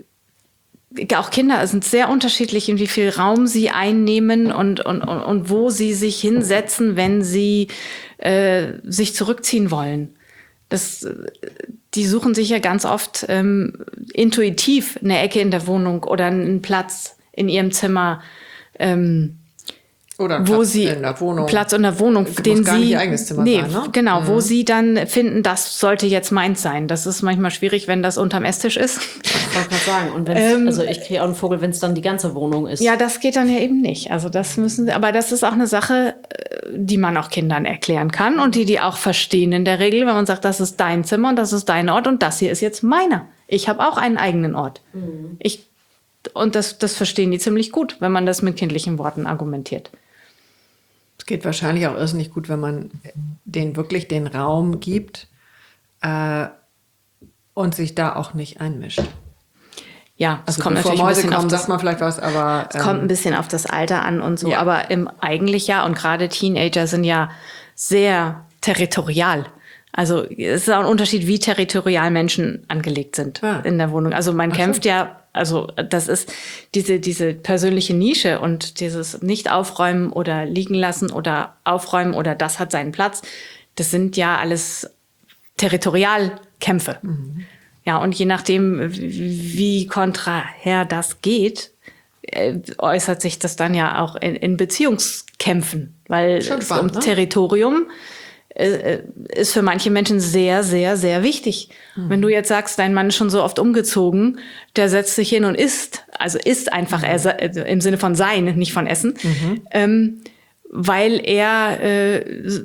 auch Kinder sind sehr unterschiedlich, in wie viel Raum sie einnehmen und, und, und, und wo sie sich hinsetzen, wenn sie äh, sich zurückziehen wollen. Das, die suchen sich ja ganz oft ähm, intuitiv eine Ecke in der Wohnung oder einen Platz in ihrem Zimmer, ähm, Oder wo Platz sie in der Wohnung. Platz in der Wohnung, Muss den gar nicht sie ihr eigenes Zimmer nee, sein, ne? genau, wo sie dann finden, das sollte jetzt meins sein. Das ist manchmal schwierig, wenn das unterm Esstisch ist. Ich wollte gerade sagen. Und wenn's, Ähm, also ich kriege auch einen Vogel, wenn es dann die ganze Wohnung ist. Ja, das geht dann ja eben nicht. Also das müssen sie, aber das ist auch eine Sache, äh, die man auch Kindern erklären kann und die die auch verstehen in der Regel, wenn man sagt, das ist dein Zimmer und das ist dein Ort und das hier ist jetzt meiner. Ich habe auch einen eigenen Ort. Mhm. Ich und das das verstehen die ziemlich gut, wenn man das mit kindlichen Worten argumentiert. Es geht wahrscheinlich auch irrsinnig gut, wenn man denen wirklich den Raum gibt äh, und sich da auch nicht einmischt. Ja, es Also kommt bevor natürlich ein Mäuse bisschen auf kommen, das, sagt man vielleicht was, aber es kommt ein bisschen auf das Alter an und so. Ja. Aber im eigentlich ja, und gerade Teenager sind ja sehr territorial. Also es ist auch ein Unterschied, wie territorial Menschen angelegt sind Ja. in der Wohnung. Also man Ach kämpft so. ja, also das ist diese, diese persönliche Nische und dieses Nicht-Aufräumen oder liegen lassen oder aufräumen oder das hat seinen Platz. Das sind ja alles Territorialkämpfe. Mhm. Ja, und je nachdem, wie kontraher das geht, äh, äußert sich das dann ja auch in, in Beziehungskämpfen, weil Schon es spannend, um ne? Territorium äh, ist für manche Menschen sehr, sehr, sehr wichtig. Mhm. Wenn du jetzt sagst, dein Mann ist schon so oft umgezogen, der setzt sich hin und isst, also isst einfach, mhm. er, äh, im Sinne von sein, nicht von essen, mhm. ähm, weil er äh,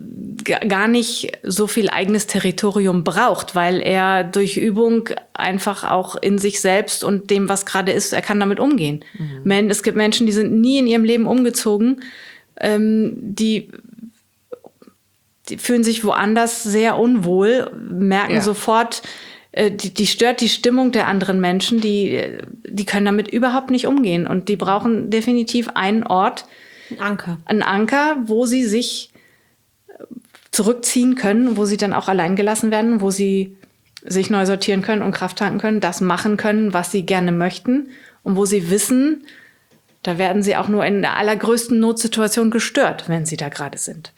gar nicht so viel eigenes Territorium braucht, weil er durch Übung einfach auch in sich selbst und dem, was gerade ist, er kann damit umgehen. Mhm. Es gibt Menschen, die sind nie in ihrem Leben umgezogen, ähm, die, die fühlen sich woanders sehr unwohl, merken ja. sofort, äh, die, die stört die Stimmung der anderen Menschen, die, die können damit überhaupt nicht umgehen und die brauchen definitiv einen Ort, ein Anker, ein Anker, wo sie sich zurückziehen können, wo sie dann auch allein gelassen werden, wo sie sich neu sortieren können und Kraft tanken können, das machen können, was sie gerne möchten und wo sie wissen, da werden sie auch nur in der allergrößten Notsituation gestört, wenn sie da gerade sind.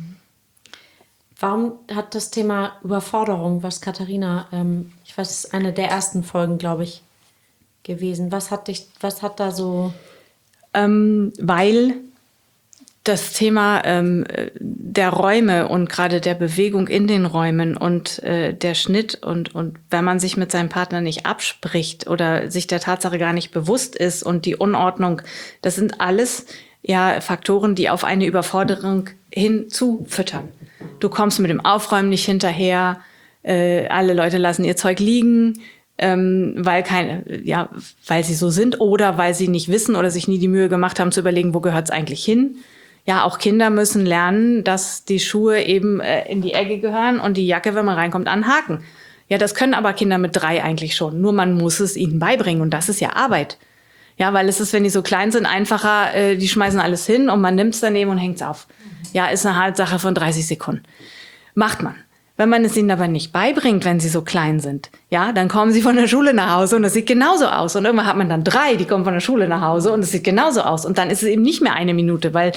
Warum hat das Thema Überforderung, was Katharina, ähm, ich weiß, es ist eine der ersten Folgen, glaube ich, gewesen. Was hat dich, was hat da so... Ähm, weil das Thema ähm, der Räume und gerade der Bewegung in den Räumen und äh, der Schnitt und, und wenn man sich mit seinem Partner nicht abspricht oder sich der Tatsache gar nicht bewusst ist und die Unordnung, das sind alles ja Faktoren, die auf eine Überforderung hinzufüttern. Du kommst mit dem Aufräumen nicht hinterher, äh, alle Leute lassen ihr Zeug liegen, ähm, weil keine, ja, weil sie so sind oder weil sie nicht wissen oder sich nie die Mühe gemacht haben zu überlegen, wo gehört es eigentlich hin. Ja, auch Kinder müssen lernen, dass die Schuhe eben äh, in die Ecke gehören und die Jacke, wenn man reinkommt, anhaken. Ja, das können aber Kinder mit drei eigentlich schon. Nur man muss es ihnen beibringen und das ist ja Arbeit. Ja, weil es ist, wenn die so klein sind, einfacher, äh, die schmeißen alles hin und man nimmt es daneben und hängt es auf. Ja, ist eine Sache von dreißig Sekunden. Macht man. Wenn man es ihnen aber nicht beibringt, wenn sie so klein sind, ja, dann kommen sie von der Schule nach Hause und das sieht genauso aus. Und irgendwann hat man dann drei, die kommen von der Schule nach Hause und es sieht genauso aus. Und dann ist es eben nicht mehr eine Minute, weil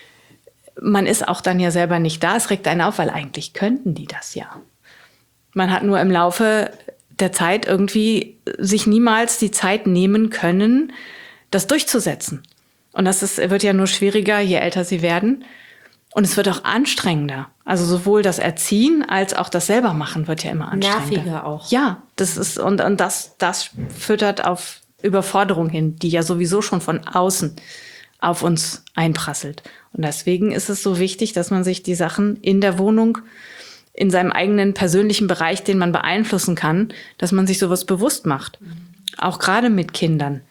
man ist auch dann ja selber nicht da. Es regt einen auf, weil eigentlich könnten die das ja. Man hat nur im Laufe der Zeit irgendwie sich niemals die Zeit nehmen können, das durchzusetzen. Und das ist, wird ja nur schwieriger, je älter sie werden. Und es wird auch anstrengender. Also sowohl das Erziehen als auch das selber machen wird ja immer anstrengender. Nerviger auch. Ja, das ist, und, und das, das füttert auf Überforderung hin, die ja sowieso schon von außen auf uns einprasselt. Und deswegen ist es so wichtig, dass man sich die Sachen in der Wohnung, in seinem eigenen persönlichen Bereich, den man beeinflussen kann, dass man sich sowas bewusst macht. Mhm. Auch gerade mit Kindern.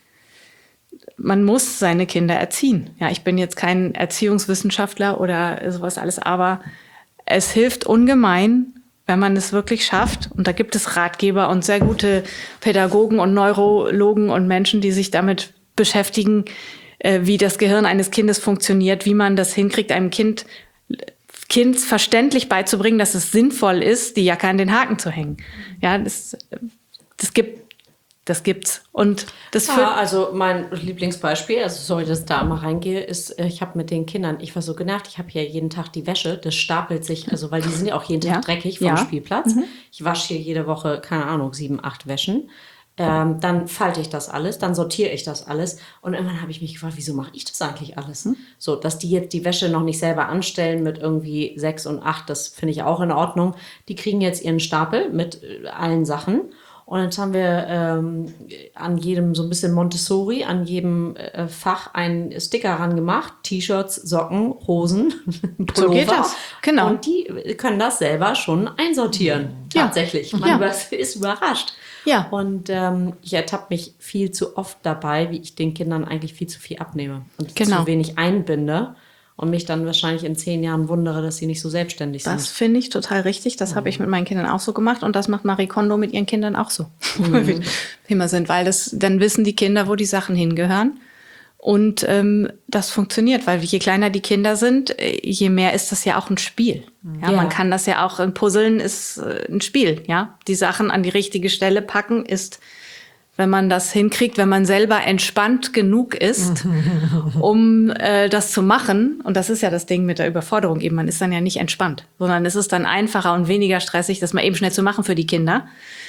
Man muss seine Kinder erziehen. Ja, ich bin jetzt kein Erziehungswissenschaftler oder sowas alles, aber es hilft ungemein, wenn man es wirklich schafft. Und da gibt es Ratgeber und sehr gute Pädagogen und Neurologen und Menschen, die sich damit beschäftigen, wie das Gehirn eines Kindes funktioniert, wie man das hinkriegt, einem Kind, Kind verständlich beizubringen, dass es sinnvoll ist, die Jacke an den Haken zu hängen. Ja, das, das gibt Das gibt's. Und das ja, also mein Lieblingsbeispiel, also sorry, dass ich da mal reingehe, ist, ich habe mit den Kindern, ich war so genervt, ich habe hier jeden Tag die Wäsche, das stapelt sich, also weil die sind ja auch jeden Tag ja. dreckig vom ja. Spielplatz. Mhm. Ich wasche hier jede Woche, keine Ahnung, sieben, acht Wäschen. Ähm, dann falte ich das alles, dann sortiere ich das alles und irgendwann habe ich mich gefragt, wieso mache ich das eigentlich alles? Hm? So, dass die jetzt die Wäsche noch nicht selber anstellen mit irgendwie sechs und acht, das finde ich auch in Ordnung. Die kriegen jetzt ihren Stapel mit äh, allen Sachen und jetzt haben wir ähm, an jedem so ein bisschen Montessori, an jedem äh, Fach einen Sticker ran gemacht, T-Shirts, Socken, Hosen, Pullover. So geht das, genau. Und die können das selber schon einsortieren, ja. tatsächlich. Man ja. ist überrascht. Ja. Und ähm, ich ertappe mich viel zu oft dabei, wie ich den Kindern eigentlich viel zu viel abnehme und genau. zu wenig einbinde und mich dann wahrscheinlich in zehn Jahren wundere, dass sie nicht so selbstständig sind. Das finde ich total richtig. Das mhm. habe ich mit meinen Kindern auch so gemacht und das macht Marie Kondo mit ihren Kindern auch so. Mhm. Wie immer sind, weil das, dann wissen die Kinder, wo die Sachen hingehören. Und ähm, das funktioniert, weil je kleiner die Kinder sind, je mehr ist das ja auch ein Spiel. Ja, ja. Man kann das ja auch, ein Puzzeln ist äh, ein Spiel. Ja, die Sachen an die richtige Stelle packen ist, wenn man das hinkriegt, wenn man selber entspannt genug ist, um äh, das zu machen. Und das ist ja das Ding mit der Überforderung eben. Man ist dann ja nicht entspannt, sondern es ist dann einfacher und weniger stressig, das mal eben schnell zu machen für die Kinder,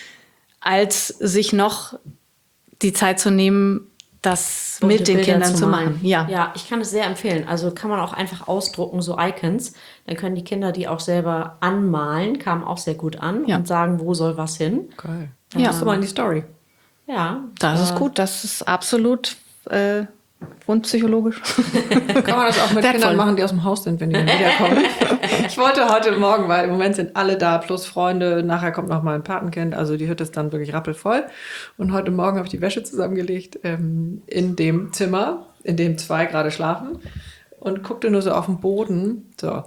als sich noch die Zeit zu nehmen, das bunte mit den Bilder Kindern zu machen. Ja. ja, ich kann es sehr empfehlen. Also kann man auch einfach ausdrucken, so Icons. Dann können die Kinder die auch selber anmalen, kam auch sehr gut an ja. und sagen, wo soll was hin. Geil. Dann ja. hast du mal in die Story. Ja. Das äh, ist gut. Das ist absolut äh, wundpsychologisch. Kann man das auch mit Wertvoll. Kindern machen, die aus dem Haus sind, wenn die dann wiederkommen? Ich wollte heute Morgen, weil im Moment sind alle da, plus Freunde. Nachher kommt noch mal ein Patenkind. Also die Hütte ist dann wirklich rappelvoll. Und heute Morgen habe ich die Wäsche zusammengelegt ähm, in dem Zimmer, in dem zwei gerade schlafen. Und guckte nur so auf den Boden. So.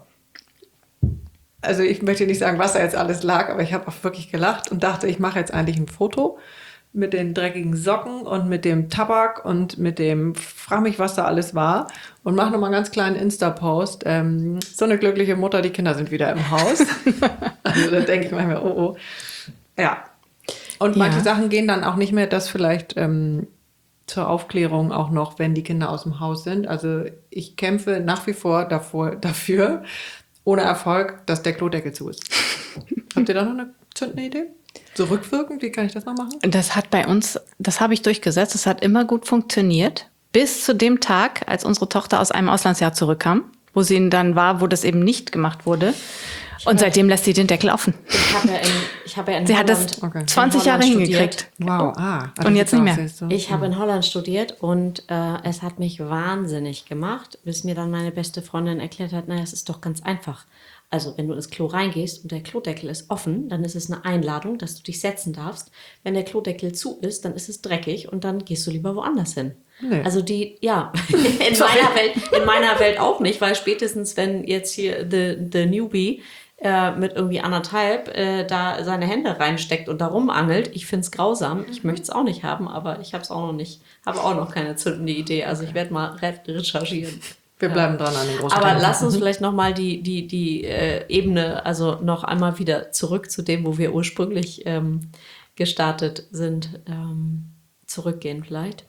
Also ich möchte nicht sagen, was da jetzt alles lag, aber ich habe auch wirklich gelacht und dachte, ich mache jetzt eigentlich ein Foto mit den dreckigen Socken und mit dem Tabak und mit dem, frag mich, was da alles war, und mache nochmal einen ganz kleinen Insta-Post. Ähm, so eine glückliche Mutter, die Kinder sind wieder im Haus. Also da denke ich manchmal, oh, oh. Ja. Und manche Ja. Sachen gehen dann auch nicht mehr, das vielleicht ähm, zur Aufklärung auch noch, wenn die Kinder aus dem Haus sind. Also ich kämpfe nach wie vor davor, dafür, ohne Erfolg, dass der Klodeckel zu ist. Habt ihr da noch eine zündende Idee? So rückwirkend, wie kann ich das noch machen? Das hat bei uns, das habe ich durchgesetzt, das hat immer gut funktioniert, bis zu dem Tag, als unsere Tochter aus einem Auslandsjahr zurückkam, wo sie dann war, wo das eben nicht gemacht wurde. Und seitdem lässt sie den Deckel offen. Ich habe ja in, ich habe ja in Sie hat Holland, das Okay. zwanzig in Jahre Holland hingekriegt. studiert. Wow, ah. also Und jetzt sieht's nicht aus, mehr. siehst du. Ich habe in Holland studiert und äh, es hat mich wahnsinnig gemacht, bis mir dann meine beste Freundin erklärt hat, naja, es ist doch ganz einfach. Also wenn du ins Klo reingehst und der Klodeckel ist offen, dann ist es eine Einladung, dass du dich setzen darfst. Wenn der Klodeckel zu ist, dann ist es dreckig und dann gehst du lieber woanders hin. Nee. Also die, ja, in meiner Welt, in meiner Welt auch nicht, weil spätestens wenn jetzt hier the, the Newbie äh, mit irgendwie anderthalb äh, da seine Hände reinsteckt und da rumangelt, ich finde es grausam. Ich möchte es auch nicht haben, aber ich habe es auch noch nicht, habe auch noch keine zündende Idee. Also ich werde mal re- recherchieren. Wir bleiben dran an den großen Aber Themen. lass uns vielleicht nochmal die, die, die äh, Ebene, also noch einmal wieder zurück zu dem, wo wir ursprünglich ähm, gestartet sind, ähm, zurückgehen vielleicht.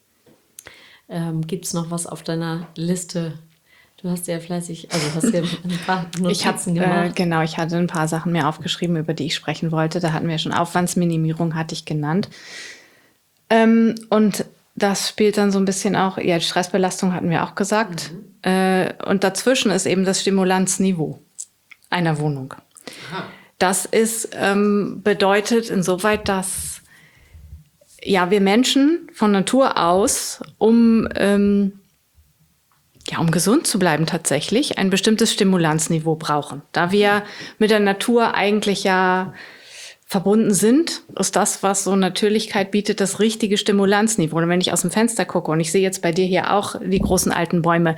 Ähm, Gibt es noch was auf deiner Liste? Du hast ja fleißig, also hast ja ein paar Ich habe Notizen äh, gemacht. genau, ich hatte ein paar Sachen mir aufgeschrieben, über die ich sprechen wollte. Da hatten wir schon Aufwandsminimierung, hatte ich genannt. Ähm, und das spielt dann so ein bisschen auch, ja, Stressbelastung hatten wir auch gesagt. Mhm. Äh, und dazwischen ist eben das Stimulanzniveau einer Wohnung. Aha. Das ist, ähm, bedeutet insoweit, dass ja, wir Menschen von Natur aus, um, ähm, ja, um gesund zu bleiben tatsächlich, ein bestimmtes Stimulanzniveau brauchen. Da wir mit der Natur eigentlich ja verbunden sind, ist das, was so Natürlichkeit bietet, das richtige Stimulanzniveau. Und wenn ich aus dem Fenster gucke und ich sehe jetzt bei dir hier auch die großen alten Bäume,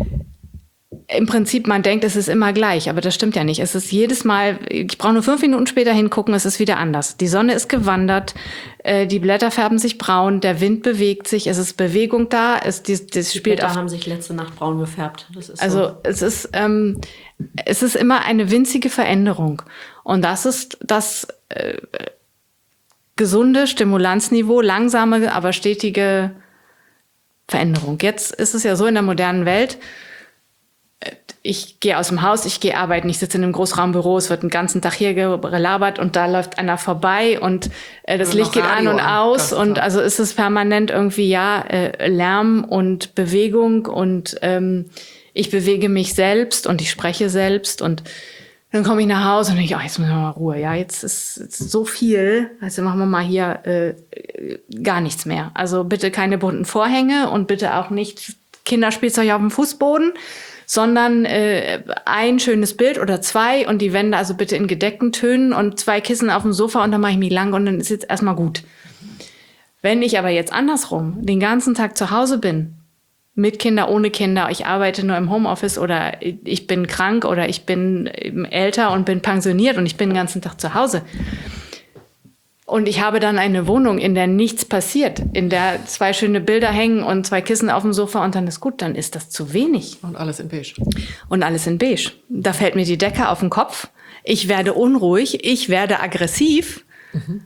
im Prinzip, man denkt, es ist immer gleich, aber das stimmt ja nicht. Es ist jedes Mal, ich brauche nur fünf Minuten später hingucken, es ist wieder anders. Die Sonne ist gewandert, äh, die Blätter färben sich braun, der Wind bewegt sich, es ist Bewegung da, es das, das Die spielt Blätter auf. haben sich letzte Nacht braun gefärbt. Das ist Also so. es ist ähm, es ist immer eine winzige Veränderung und das ist das äh, gesunde Stimulanzniveau, langsame, aber stetige Veränderung. Jetzt ist es ja so in der modernen Welt. Ich gehe aus dem Haus, ich gehe arbeiten, ich sitze in einem Großraumbüro, es wird den ganzen Tag hier gelabert und da läuft einer vorbei und äh, das Oder Licht noch geht an Radio und an, aus ganz und klar. also ist es permanent irgendwie, ja, äh, Lärm und Bewegung und ähm, ich bewege mich selbst und ich spreche selbst und dann komme ich nach Hause und denke, oh, jetzt müssen wir mal Ruhe, ja, jetzt ist, jetzt ist so viel, also machen wir mal hier äh, gar nichts mehr. Also bitte keine bunten Vorhänge und bitte auch nicht Kinderspielzeug auf dem Fußboden, sondern äh, ein schönes Bild oder zwei und die Wände also bitte in gedeckten Tönen und zwei Kissen auf dem Sofa und dann mache ich mich lang und dann ist jetzt erstmal gut. Wenn ich aber jetzt andersrum den ganzen Tag zu Hause bin, mit Kinder, ohne Kinder, ich arbeite nur im Homeoffice oder ich bin krank oder ich bin älter und bin pensioniert und ich bin den ganzen Tag zu Hause, und ich habe dann eine Wohnung, in der nichts passiert, in der zwei schöne Bilder hängen und zwei Kissen auf dem Sofa und dann ist gut, dann ist das zu wenig. Und alles in beige. Und alles in beige. Da fällt mir die Decke auf den Kopf. Ich werde unruhig, ich werde aggressiv, mhm.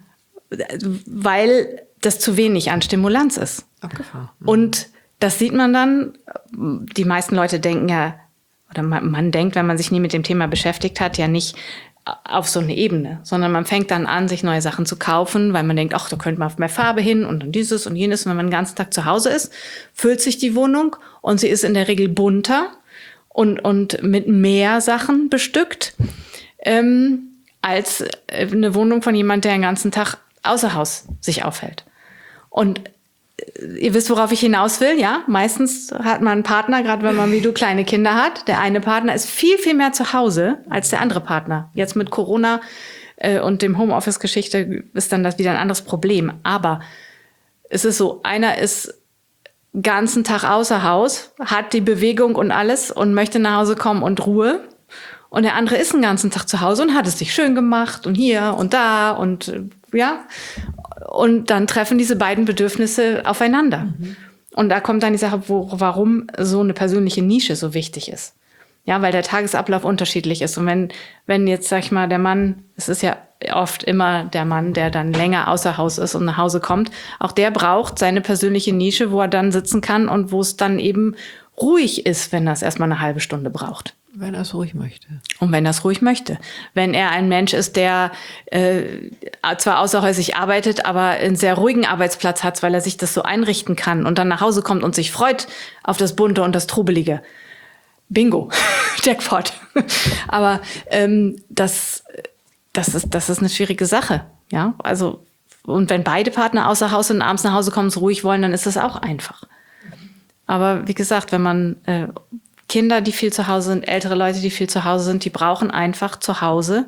weil das zu wenig an Stimulanz ist. Abgefahren. Mhm. Und das sieht man dann, die meisten Leute denken ja, oder man, man denkt, wenn man sich nie mit dem Thema beschäftigt hat, ja nicht auf so eine Ebene, sondern man fängt dann an, sich neue Sachen zu kaufen, weil man denkt, ach, da könnte man auf mehr Farbe hin und dann dieses und jenes. Und wenn man den ganzen Tag zu Hause ist, füllt sich die Wohnung und sie ist in der Regel bunter und, und mit mehr Sachen bestückt, ähm, als eine Wohnung von jemand, der den ganzen Tag außer Haus sich aufhält. Und ihr wisst, worauf ich hinaus will, ja? Meistens hat man einen Partner, gerade wenn man wie du kleine Kinder hat. Der eine Partner ist viel, viel mehr zu Hause als der andere Partner. Jetzt mit Corona äh, und dem Homeoffice-Geschichte ist dann das wieder ein anderes Problem. Aber es ist so, einer ist ganzen Tag außer Haus, hat die Bewegung und alles und möchte nach Hause kommen und Ruhe. Und der andere ist den ganzen Tag zu Hause und hat es sich schön gemacht und hier und da und äh, ja. Und dann treffen diese beiden Bedürfnisse aufeinander. Mhm. Und da kommt dann die Sache, wo, warum so eine persönliche Nische so wichtig ist. Ja, weil der Tagesablauf unterschiedlich ist. Und wenn, wenn jetzt, sag ich mal, der Mann, es ist ja oft immer der Mann, der dann länger außer Haus ist und nach Hause kommt, auch der braucht seine persönliche Nische, wo er dann sitzen kann und wo es dann eben ruhig ist, wenn er es erstmal eine halbe Stunde braucht. Wenn er es ruhig möchte. Und wenn er es ruhig möchte. Wenn er ein Mensch ist, der äh, zwar außerhäusig arbeitet, aber einen sehr ruhigen Arbeitsplatz hat, weil er sich das so einrichten kann und dann nach Hause kommt und sich freut auf das Bunte und das Trubelige. Bingo, Jackpot. Aber ähm, das, das, ist, das ist eine schwierige Sache. Ja, also, und wenn beide Partner außer Haus und abends nach Hause kommen, so ruhig wollen, dann ist das auch einfach. Aber wie gesagt, wenn man... Äh, Kinder, die viel zu Hause sind, ältere Leute, die viel zu Hause sind, die brauchen einfach zu Hause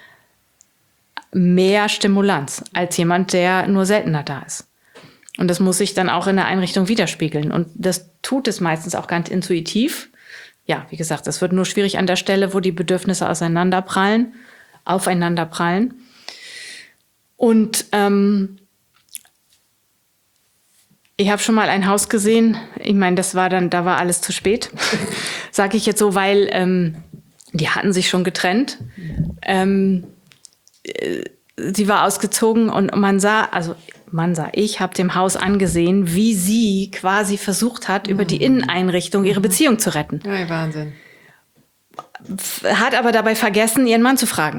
mehr Stimulanz als jemand, der nur seltener da ist. Und das muss sich dann auch in der Einrichtung widerspiegeln. Und das tut es meistens auch ganz intuitiv. Ja, wie gesagt, es wird nur schwierig an der Stelle, wo die Bedürfnisse auseinanderprallen, aufeinanderprallen. Und ähm, ich habe schon mal ein Haus gesehen. Ich meine, das war dann, da war alles zu spät, sage ich jetzt so, weil ähm, die hatten sich schon getrennt. Ähm, äh, sie war ausgezogen und man sah, also man sah, ich habe dem Haus angesehen, wie sie quasi versucht hat, mhm. über die Inneneinrichtung ihre Beziehung zu retten. Ja, Wahnsinn. Hat aber dabei vergessen, ihren Mann zu fragen.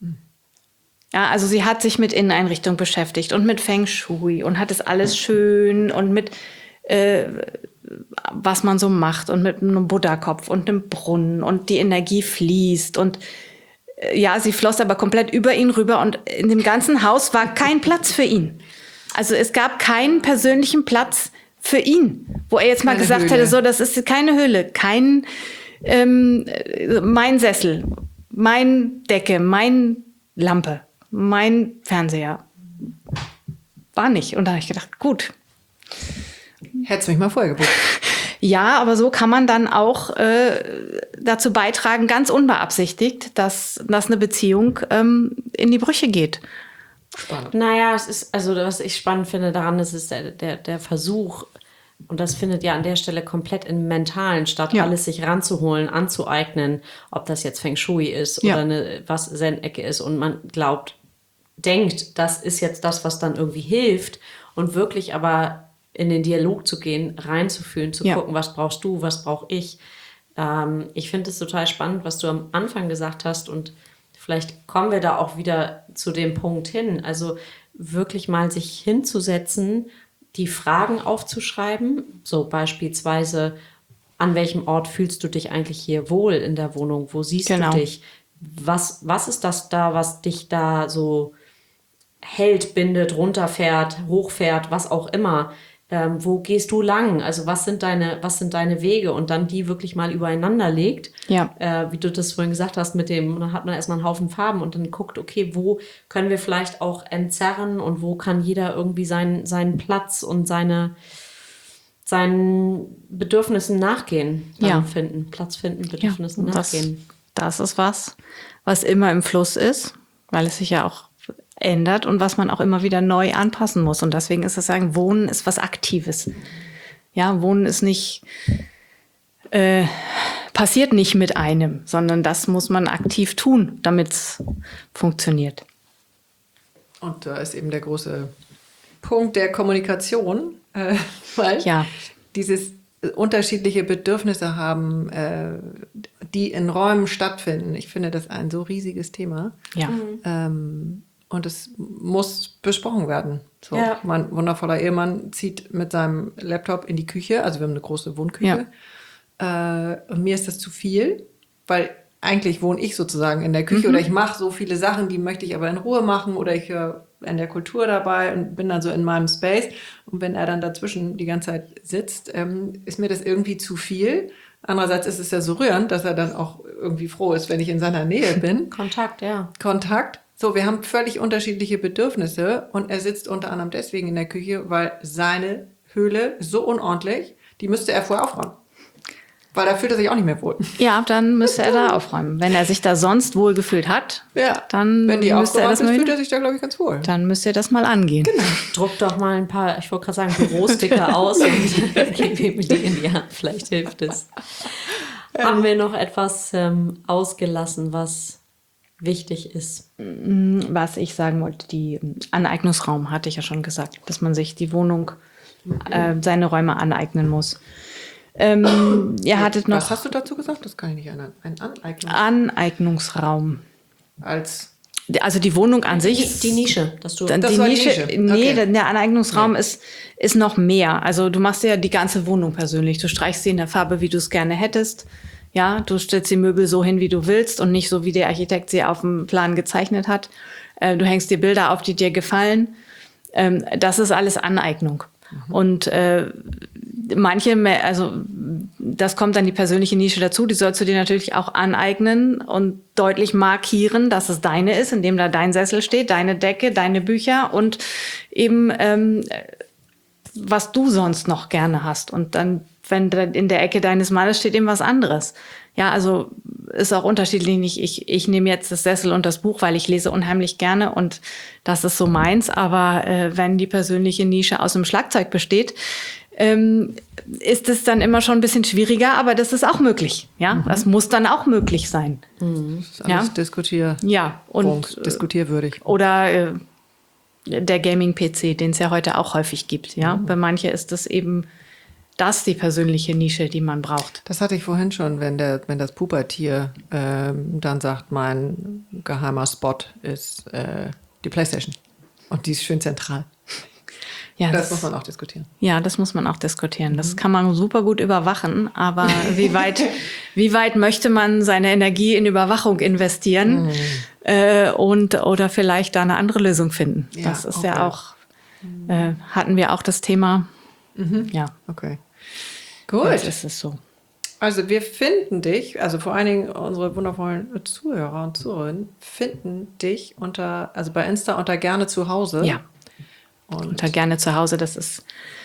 Ja, also sie hat sich mit Inneneinrichtung beschäftigt und mit Feng Shui und hat es alles schön und mit, äh, was man so macht und mit einem Buddha-Kopf und einem Brunnen und die Energie fließt und äh, ja, sie floss aber komplett über ihn rüber und in dem ganzen Haus war kein Platz für ihn. Also es gab keinen persönlichen Platz für ihn, wo er jetzt mal keine gesagt Höhle. hätte, so, das ist keine Höhle, kein, ähm, mein Sessel, mein Decke, mein Lampe. Mein Fernseher war nicht. Und da habe ich gedacht, gut. Hättest du mich mal vorher gebucht. Ja, aber so kann man dann auch äh, dazu beitragen, ganz unbeabsichtigt, dass, dass eine Beziehung ähm, in die Brüche geht. Spannend. Naja, es ist, also was ich spannend finde daran, ist, ist der, der, der Versuch, und das findet ja an der Stelle komplett im Mentalen statt, ja. alles sich ranzuholen, anzueignen, ob das jetzt Feng Shui ist ja. oder eine was Zen-Ecke ist und man glaubt, denkt, das ist jetzt das, was dann irgendwie hilft und wirklich aber in den Dialog zu gehen, reinzufühlen, zu ja. gucken, was brauchst du, was brauche ich. Ähm, ich finde es total spannend, was du am Anfang gesagt hast und vielleicht kommen wir da auch wieder zu dem Punkt hin, also wirklich mal sich hinzusetzen, die Fragen aufzuschreiben, so beispielsweise, an welchem Ort fühlst du dich eigentlich hier wohl in der Wohnung, wo siehst genau. du dich, was, was ist das da, was dich da so hält, bindet, runterfährt, hochfährt, was auch immer, ähm, wo gehst du lang, also was sind deine, was sind deine Wege und dann die wirklich mal übereinander legt, ja. äh, wie du das vorhin gesagt hast mit dem, dann hat man erstmal einen Haufen Farben und dann guckt, okay, wo können wir vielleicht auch entzerren und wo kann jeder irgendwie seinen, seinen Platz und seine, seinen Bedürfnissen nachgehen, dann ja. finden, Platz finden, Bedürfnissen ja, nachgehen. Das, das ist was, was immer im Fluss ist, weil es sich ja auch ändert und was man auch immer wieder neu anpassen muss. Und deswegen ist es sagen, Wohnen ist was Aktives. Ja, Wohnen ist nicht, äh, passiert nicht mit einem, sondern das muss man aktiv tun, damit es funktioniert. Und da ist eben der große Punkt der Kommunikation, äh, weil ja. dieses unterschiedliche Bedürfnisse haben, äh, die in Räumen stattfinden. Ich finde das ein so riesiges Thema. Ja. Mhm. Ähm, Und es muss besprochen werden. So, ja. Mein wundervoller Ehemann zieht mit seinem Laptop in die Küche. Also wir haben eine große Wohnküche. Ja. Äh, und mir ist das zu viel, weil eigentlich wohne ich sozusagen in der Küche. Mhm. Oder ich mache so viele Sachen, die möchte ich aber in Ruhe machen. Oder ich höre in der Kultur dabei und bin dann so in meinem Space. Und wenn er dann dazwischen die ganze Zeit sitzt, ähm, ist mir das irgendwie zu viel. Andererseits ist es ja so rührend, dass er dann auch irgendwie froh ist, wenn ich in seiner Nähe bin. Kontakt, ja. Kontakt. So, wir haben völlig unterschiedliche Bedürfnisse und er sitzt unter anderem deswegen in der Küche, weil seine Höhle ist so unordentlich, die müsste er vorher aufräumen. Weil da fühlt er sich auch nicht mehr wohl. Ja, dann müsste er da aufräumen. Wenn er sich da sonst wohl gefühlt hat, ja. dann Wenn die müsste er das ist, mal fühlt er sich da, glaube ich, ganz wohl. Dann müsste er das mal angehen. Genau. Druck doch mal ein paar, ich wollte gerade sagen, Bürosticker aus und gib ihm die in die Hand. Vielleicht hilft es. Ähm. Haben wir noch etwas ähm, ausgelassen, was wichtig ist? Was ich sagen wollte, die Aneignungsraum, hatte ich ja schon gesagt, dass man sich die Wohnung, äh, seine Räume aneignen muss. Ähm, ihr hattet noch. Was hast du dazu gesagt? Das kann ich nicht erinnern. Ein Aneignungs- Aneignungsraum. Als. Also die Wohnung an sich. Die, die Nische, dass du. Dann das die war die Nische. Nische. Nee, Okay. der, der Aneignungsraum Nee. ist, ist noch mehr. Also du machst ja die ganze Wohnung persönlich. Du streichst sie in der Farbe, wie du es gerne hättest. Ja, du stellst die Möbel so hin, wie du willst und nicht so, wie der Architekt sie auf dem Plan gezeichnet hat. Äh, du hängst dir Bilder auf, die dir gefallen. Ähm, das ist alles Aneignung. Mhm. Und äh, manche, also das kommt dann die persönliche Nische dazu, die sollst du dir natürlich auch aneignen und deutlich markieren, dass es deine ist, indem da dein Sessel steht, deine Decke, deine Bücher und eben ähm, was du sonst noch gerne hast. Und dann, wenn in der Ecke deines Mannes steht eben was anderes. Ja, also ist auch unterschiedlich. Ich, ich nehme jetzt das Sessel und das Buch, weil ich lese unheimlich gerne und das ist so meins. Aber äh, wenn die persönliche Nische aus dem Schlagzeug besteht, ähm, ist es dann immer schon ein bisschen schwieriger, aber das ist auch möglich. Ja, mhm. Das muss dann auch möglich sein. Mhm. Das ist alles ja? diskutier ja, und Punkt, diskutierwürdig. Oder äh, der Gaming-P C, den es ja heute auch häufig gibt. Ja, mhm. Bei manchen ist das eben das die persönliche Nische, die man braucht. Das hatte ich vorhin schon, wenn der, wenn das Pubertier ähm, dann sagt, mein geheimer Spot ist äh, die PlayStation. Und die ist schön zentral. Ja, das, das muss man auch diskutieren. Ja, das muss man auch diskutieren. Das kann man super gut überwachen. Aber wie weit, wie weit möchte man seine Energie in Überwachung investieren mhm. äh, und oder vielleicht da eine andere Lösung finden? Ja, das ist okay. ja auch, äh, hatten wir auch das Thema. Mhm. Ja. Okay. Gut. Jetzt ist es so. Also wir finden dich, also vor allen Dingen unsere wundervollen Zuhörer und Zuhörerinnen finden dich unter, also bei Insta unter gerne zu Hause. Ja. Und unter gerne zu Hause, das ist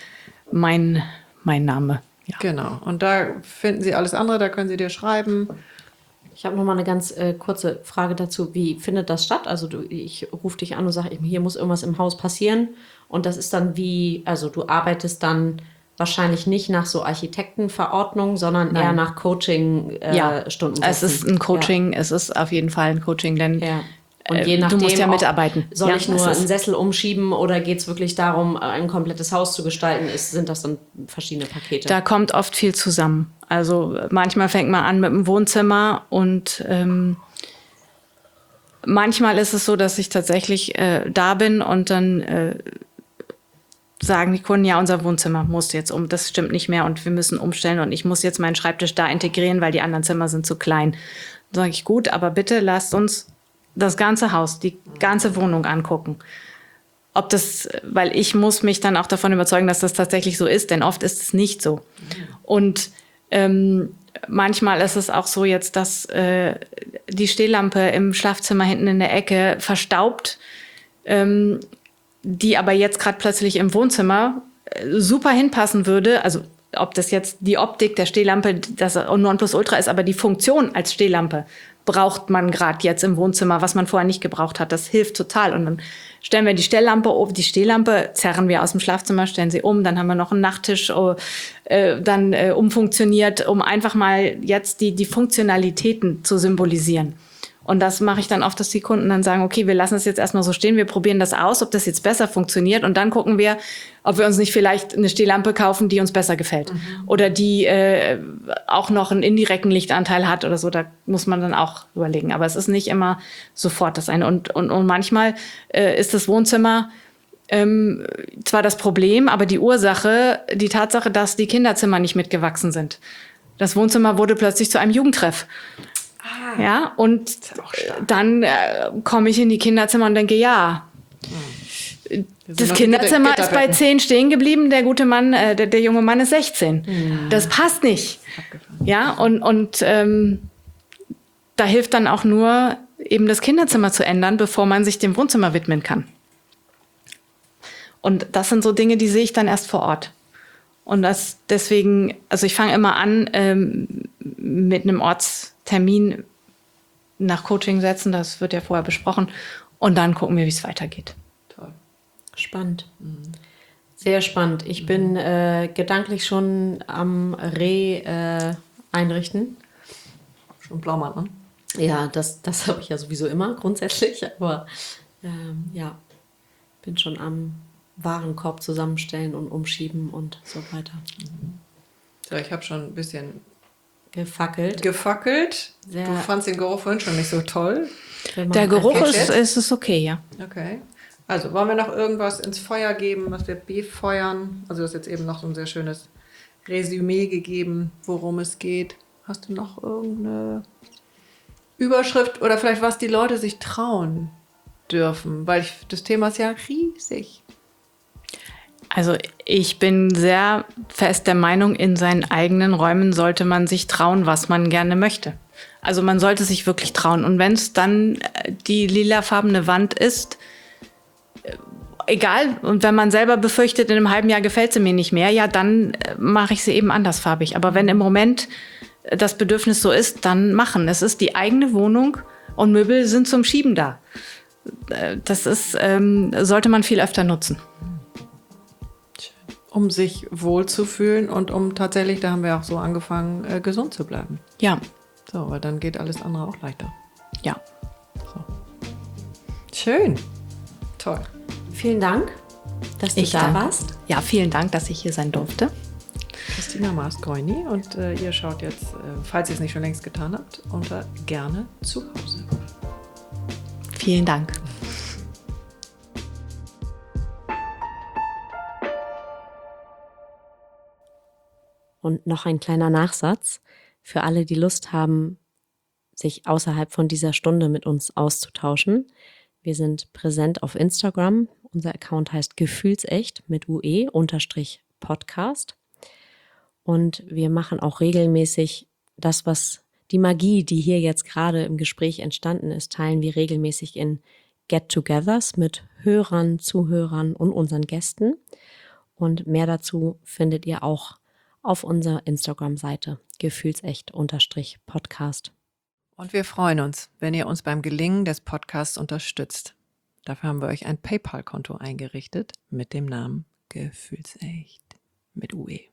mein, mein Name. Ja. Genau. Und da finden Sie alles andere, da können Sie dir schreiben. Ich habe noch mal eine ganz äh, kurze Frage dazu. Wie findet das statt? Also du, ich rufe dich an und sage, hier muss irgendwas im Haus passieren. Und das ist dann wie, also du arbeitest dann wahrscheinlich nicht nach so Architektenverordnungen, sondern Nein. eher nach Coaching-Stunden. Äh, ja, es ist ein Coaching, ja. Es ist auf jeden Fall ein Coaching, denn ja. Und je nachdem, du musst ja mitarbeiten. Soll ja, ich nur einen Sessel umschieben oder geht es wirklich darum, ein komplettes Haus zu gestalten? Ist, sind das dann verschiedene Pakete? Da kommt oft viel zusammen. Also manchmal fängt man an mit dem Wohnzimmer und ähm, manchmal ist es so, dass ich tatsächlich äh, da bin und dann äh, sagen die Kunden, ja, unser Wohnzimmer muss jetzt um, das stimmt nicht mehr und wir müssen umstellen und ich muss jetzt meinen Schreibtisch da integrieren, weil die anderen Zimmer sind zu klein. Dann sage ich, gut, aber bitte lasst uns das ganze Haus, die ganze Wohnung angucken. Ob das, weil ich muss mich dann auch davon überzeugen, dass das tatsächlich so ist, denn oft ist es nicht so. Und ähm, manchmal ist es auch so jetzt, dass äh, die Stehlampe im Schlafzimmer hinten in der Ecke verstaubt, ähm, die aber jetzt gerade plötzlich im Wohnzimmer äh, super hinpassen würde. Also ob das jetzt die Optik der Stehlampe das Nonplusultra ist, aber die Funktion als Stehlampe braucht man gerade jetzt im Wohnzimmer, was man vorher nicht gebraucht hat. Das hilft total. Und dann stellen wir die Stelllampe um, die Stehlampe zerren wir aus dem Schlafzimmer, stellen sie um. Dann haben wir noch einen Nachttisch oh, äh, dann äh, umfunktioniert, um einfach mal jetzt die, die Funktionalitäten zu symbolisieren. Und das mache ich dann oft, dass die Kunden dann sagen, okay, wir lassen es jetzt erstmal so stehen, wir probieren das aus, ob das jetzt besser funktioniert und dann gucken wir, ob wir uns nicht vielleicht eine Stehlampe kaufen, die uns besser gefällt. Mhm. Oder die äh, auch noch einen indirekten Lichtanteil hat oder so, da muss man dann auch überlegen. Aber es ist nicht immer sofort das eine. Und, und, und manchmal äh, ist das Wohnzimmer ähm, zwar das Problem, aber die Ursache, die Tatsache, dass die Kinderzimmer nicht mitgewachsen sind. Das Wohnzimmer wurde plötzlich zu einem Jugendtreff. Ja, und dann äh, komme ich in die Kinderzimmer und denke, ja, Das Kinderzimmer ist bei zehn stehen geblieben, der gute Mann, äh, der, der junge Mann ist sechzehn. Mhm. Das passt nicht. Abgefahren. Ja, und, und ähm, da hilft dann auch nur, eben das Kinderzimmer zu ändern, bevor man sich dem Wohnzimmer widmen kann. Und das sind so Dinge, die sehe ich dann erst vor Ort. Und das deswegen, also ich fange immer an ähm, mit einem Ortstermin nach Coaching setzen, das wird ja vorher besprochen, und dann gucken wir, wie es weitergeht. Toll. Spannend. Mhm. Sehr spannend. Ich mhm. bin äh, gedanklich schon am Re äh, einrichten. Schon Blaumann, ne? Ja, das, das habe ich ja sowieso immer grundsätzlich, aber ähm, ja, bin schon am Warenkorb zusammenstellen und umschieben und so weiter. Mhm. So, ich habe schon ein bisschen gefackelt. Gefackelt. Sehr. Du fandst den Geruch vorhin schon nicht so toll. Der Geruch ist, ist, ist okay, ja. Okay. Also, wollen wir noch irgendwas ins Feuer geben, was wir befeuern? Also, du hast jetzt eben noch so ein sehr schönes Resümee gegeben, worum es geht. Hast du noch irgendeine Überschrift oder vielleicht was die Leute sich trauen dürfen? Weil ich, das Thema ist ja riesig. Also ich bin sehr fest der Meinung, in seinen eigenen Räumen sollte man sich trauen, was man gerne möchte. Also man sollte sich wirklich trauen. Und wenn es dann die lilafarbene Wand ist, egal. Und wenn man selber befürchtet, in einem halben Jahr gefällt sie mir nicht mehr, ja, dann mache ich sie eben andersfarbig. Aber wenn im Moment das Bedürfnis so ist, dann machen. Es ist die eigene Wohnung und Möbel sind zum Schieben da. Das ist, ähm, sollte man viel öfter nutzen. Um sich wohlzufühlen und um tatsächlich, da haben wir auch so angefangen, äh, gesund zu bleiben. Ja. So, weil dann geht alles andere auch leichter. Ja. So. Schön. Toll. Vielen Dank, dass du ich da danke. warst. Ja, vielen Dank, dass ich hier sein durfte. Christina Maas-Goini und äh, ihr schaut jetzt, äh, falls ihr es nicht schon längst getan habt, unter Gerne zu Hause. Vielen Dank. Und noch ein kleiner Nachsatz für alle, die Lust haben, sich außerhalb von dieser Stunde mit uns auszutauschen. Wir sind präsent auf Instagram. Unser Account heißt Gefühlsecht mit U E unterstrich Podcast. Und wir machen auch regelmäßig das, was die Magie, die hier jetzt gerade im Gespräch entstanden ist, teilen wir regelmäßig in Get-togethers mit Hörern, Zuhörern und unseren Gästen. Und mehr dazu findet ihr auch auf unserer Instagram-Seite Gefühlsecht-Podcast. Und wir freuen uns, wenn ihr uns beim Gelingen des Podcasts unterstützt. Dafür haben wir euch ein PayPal-Konto eingerichtet mit dem Namen Gefühlsecht mit U E.